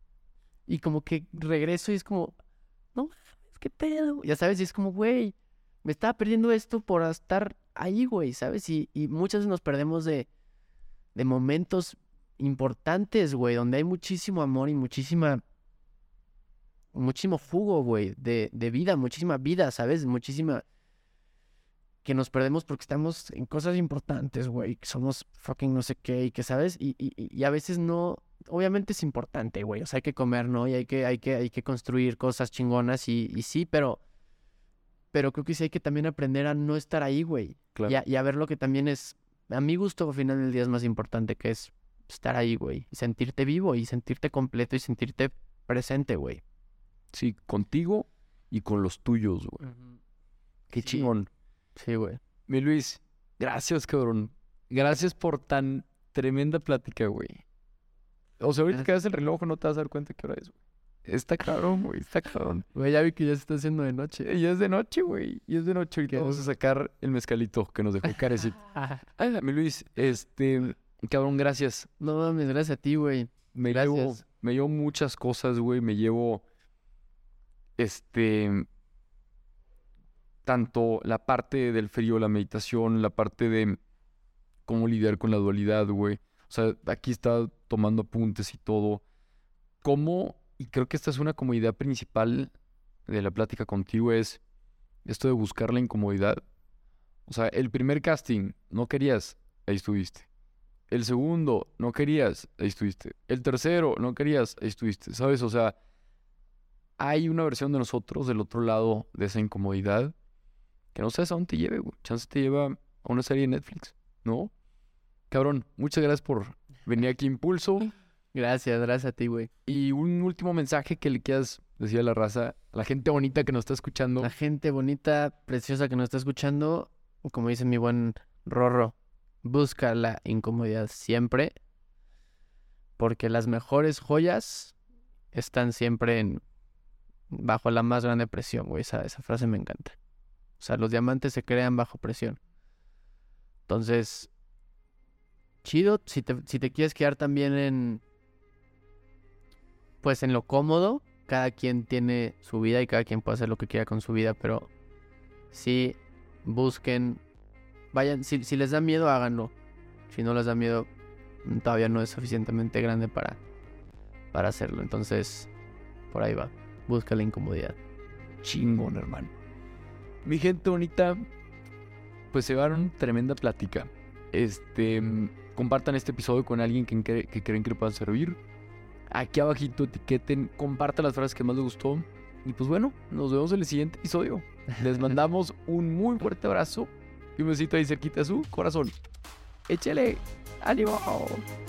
Y como que regreso y es como... No mames, qué pedo. Ya sabes, y es como, güey, me estaba perdiendo esto por estar ahí, güey, ¿sabes? Y, y muchas veces nos perdemos de, de momentos importantes, güey, donde hay muchísimo amor y muchísima, muchísimo jugo, güey, de, de vida, muchísima vida, ¿sabes? Muchísima... que nos perdemos porque estamos en cosas importantes, güey, que somos fucking no sé qué y que, ¿sabes? Y, y, y a veces no... Obviamente es importante, güey, o sea, hay que comer, ¿no? Y hay que, hay que, hay que construir cosas chingonas y, y sí, pero... Pero creo que sí hay que también aprender a no estar ahí, güey. Claro. Y, a, y a ver lo que también es... A mi gusto, al final del día es más importante, que es estar ahí, güey. Y sentirte vivo y sentirte completo y sentirte presente, güey. Sí, contigo y con los tuyos, güey. Qué Sí. chingón. Sí, güey. Mi Luis, gracias, cabrón. Gracias por tan tremenda plática, güey. O sea, ahorita que ves el reloj no te vas a dar cuenta qué hora es, güey. Está cabrón, güey, está cabrón. Güey, ya vi que ya se está haciendo de noche. Y es de noche, güey. Y es de noche. Ahorita vamos a sacar el mezcalito que nos dejó Carecito. Ay, mi Luis, este... Cabrón, gracias. No mames, gracias a ti, güey. Me Gracias. llevo, me llevo muchas cosas, güey. Me llevo... Este... Tanto la parte del frío, la meditación, la parte de cómo lidiar con la dualidad, güey. O sea, aquí está tomando apuntes y todo. Cómo, y creo que esta es una como idea principal de la plática contigo, es esto de buscar la incomodidad. O sea, el primer casting, no querías, ahí estuviste. El segundo, no querías, ahí estuviste. El tercero, no querías, ahí estuviste. ¿Sabes? O sea, hay una versión de nosotros del otro lado de esa incomodidad que no sabes a dónde te lleve, güey. Chance te lleva a una serie de Netflix, ¿no? Cabrón, muchas gracias por venir aquí a Impulso. Gracias, gracias a ti, güey. Y un último mensaje que le quieras decir a la raza, a la gente bonita que nos está escuchando. La gente bonita, preciosa que nos está escuchando, como dice mi buen Rorro, busca la incomodidad siempre, porque las mejores joyas están siempre en bajo la más grande presión, güey. Esa, esa frase me encanta. O sea, los diamantes se crean bajo presión. Entonces, chido, si te, si te quieres quedar también en, pues en lo cómodo, cada quien tiene su vida y cada quien puede hacer lo que quiera con su vida, pero sí busquen, vayan, si, si les da miedo, háganlo. Si no les da miedo, todavía no es suficientemente grande para, para hacerlo. Entonces, por ahí va, busca la incomodidad. Chingón, hermano. Mi gente bonita, pues se llevaron tremenda plática. Este, compartan este episodio con alguien que, cre- que creen que le pueda servir. Aquí abajito etiqueten, compartan las frases que más les gustó. Y pues bueno, nos vemos en el siguiente episodio. Les mandamos un muy fuerte abrazo y un besito ahí cerquita a su corazón. ¡Échale! ¡Ánimo!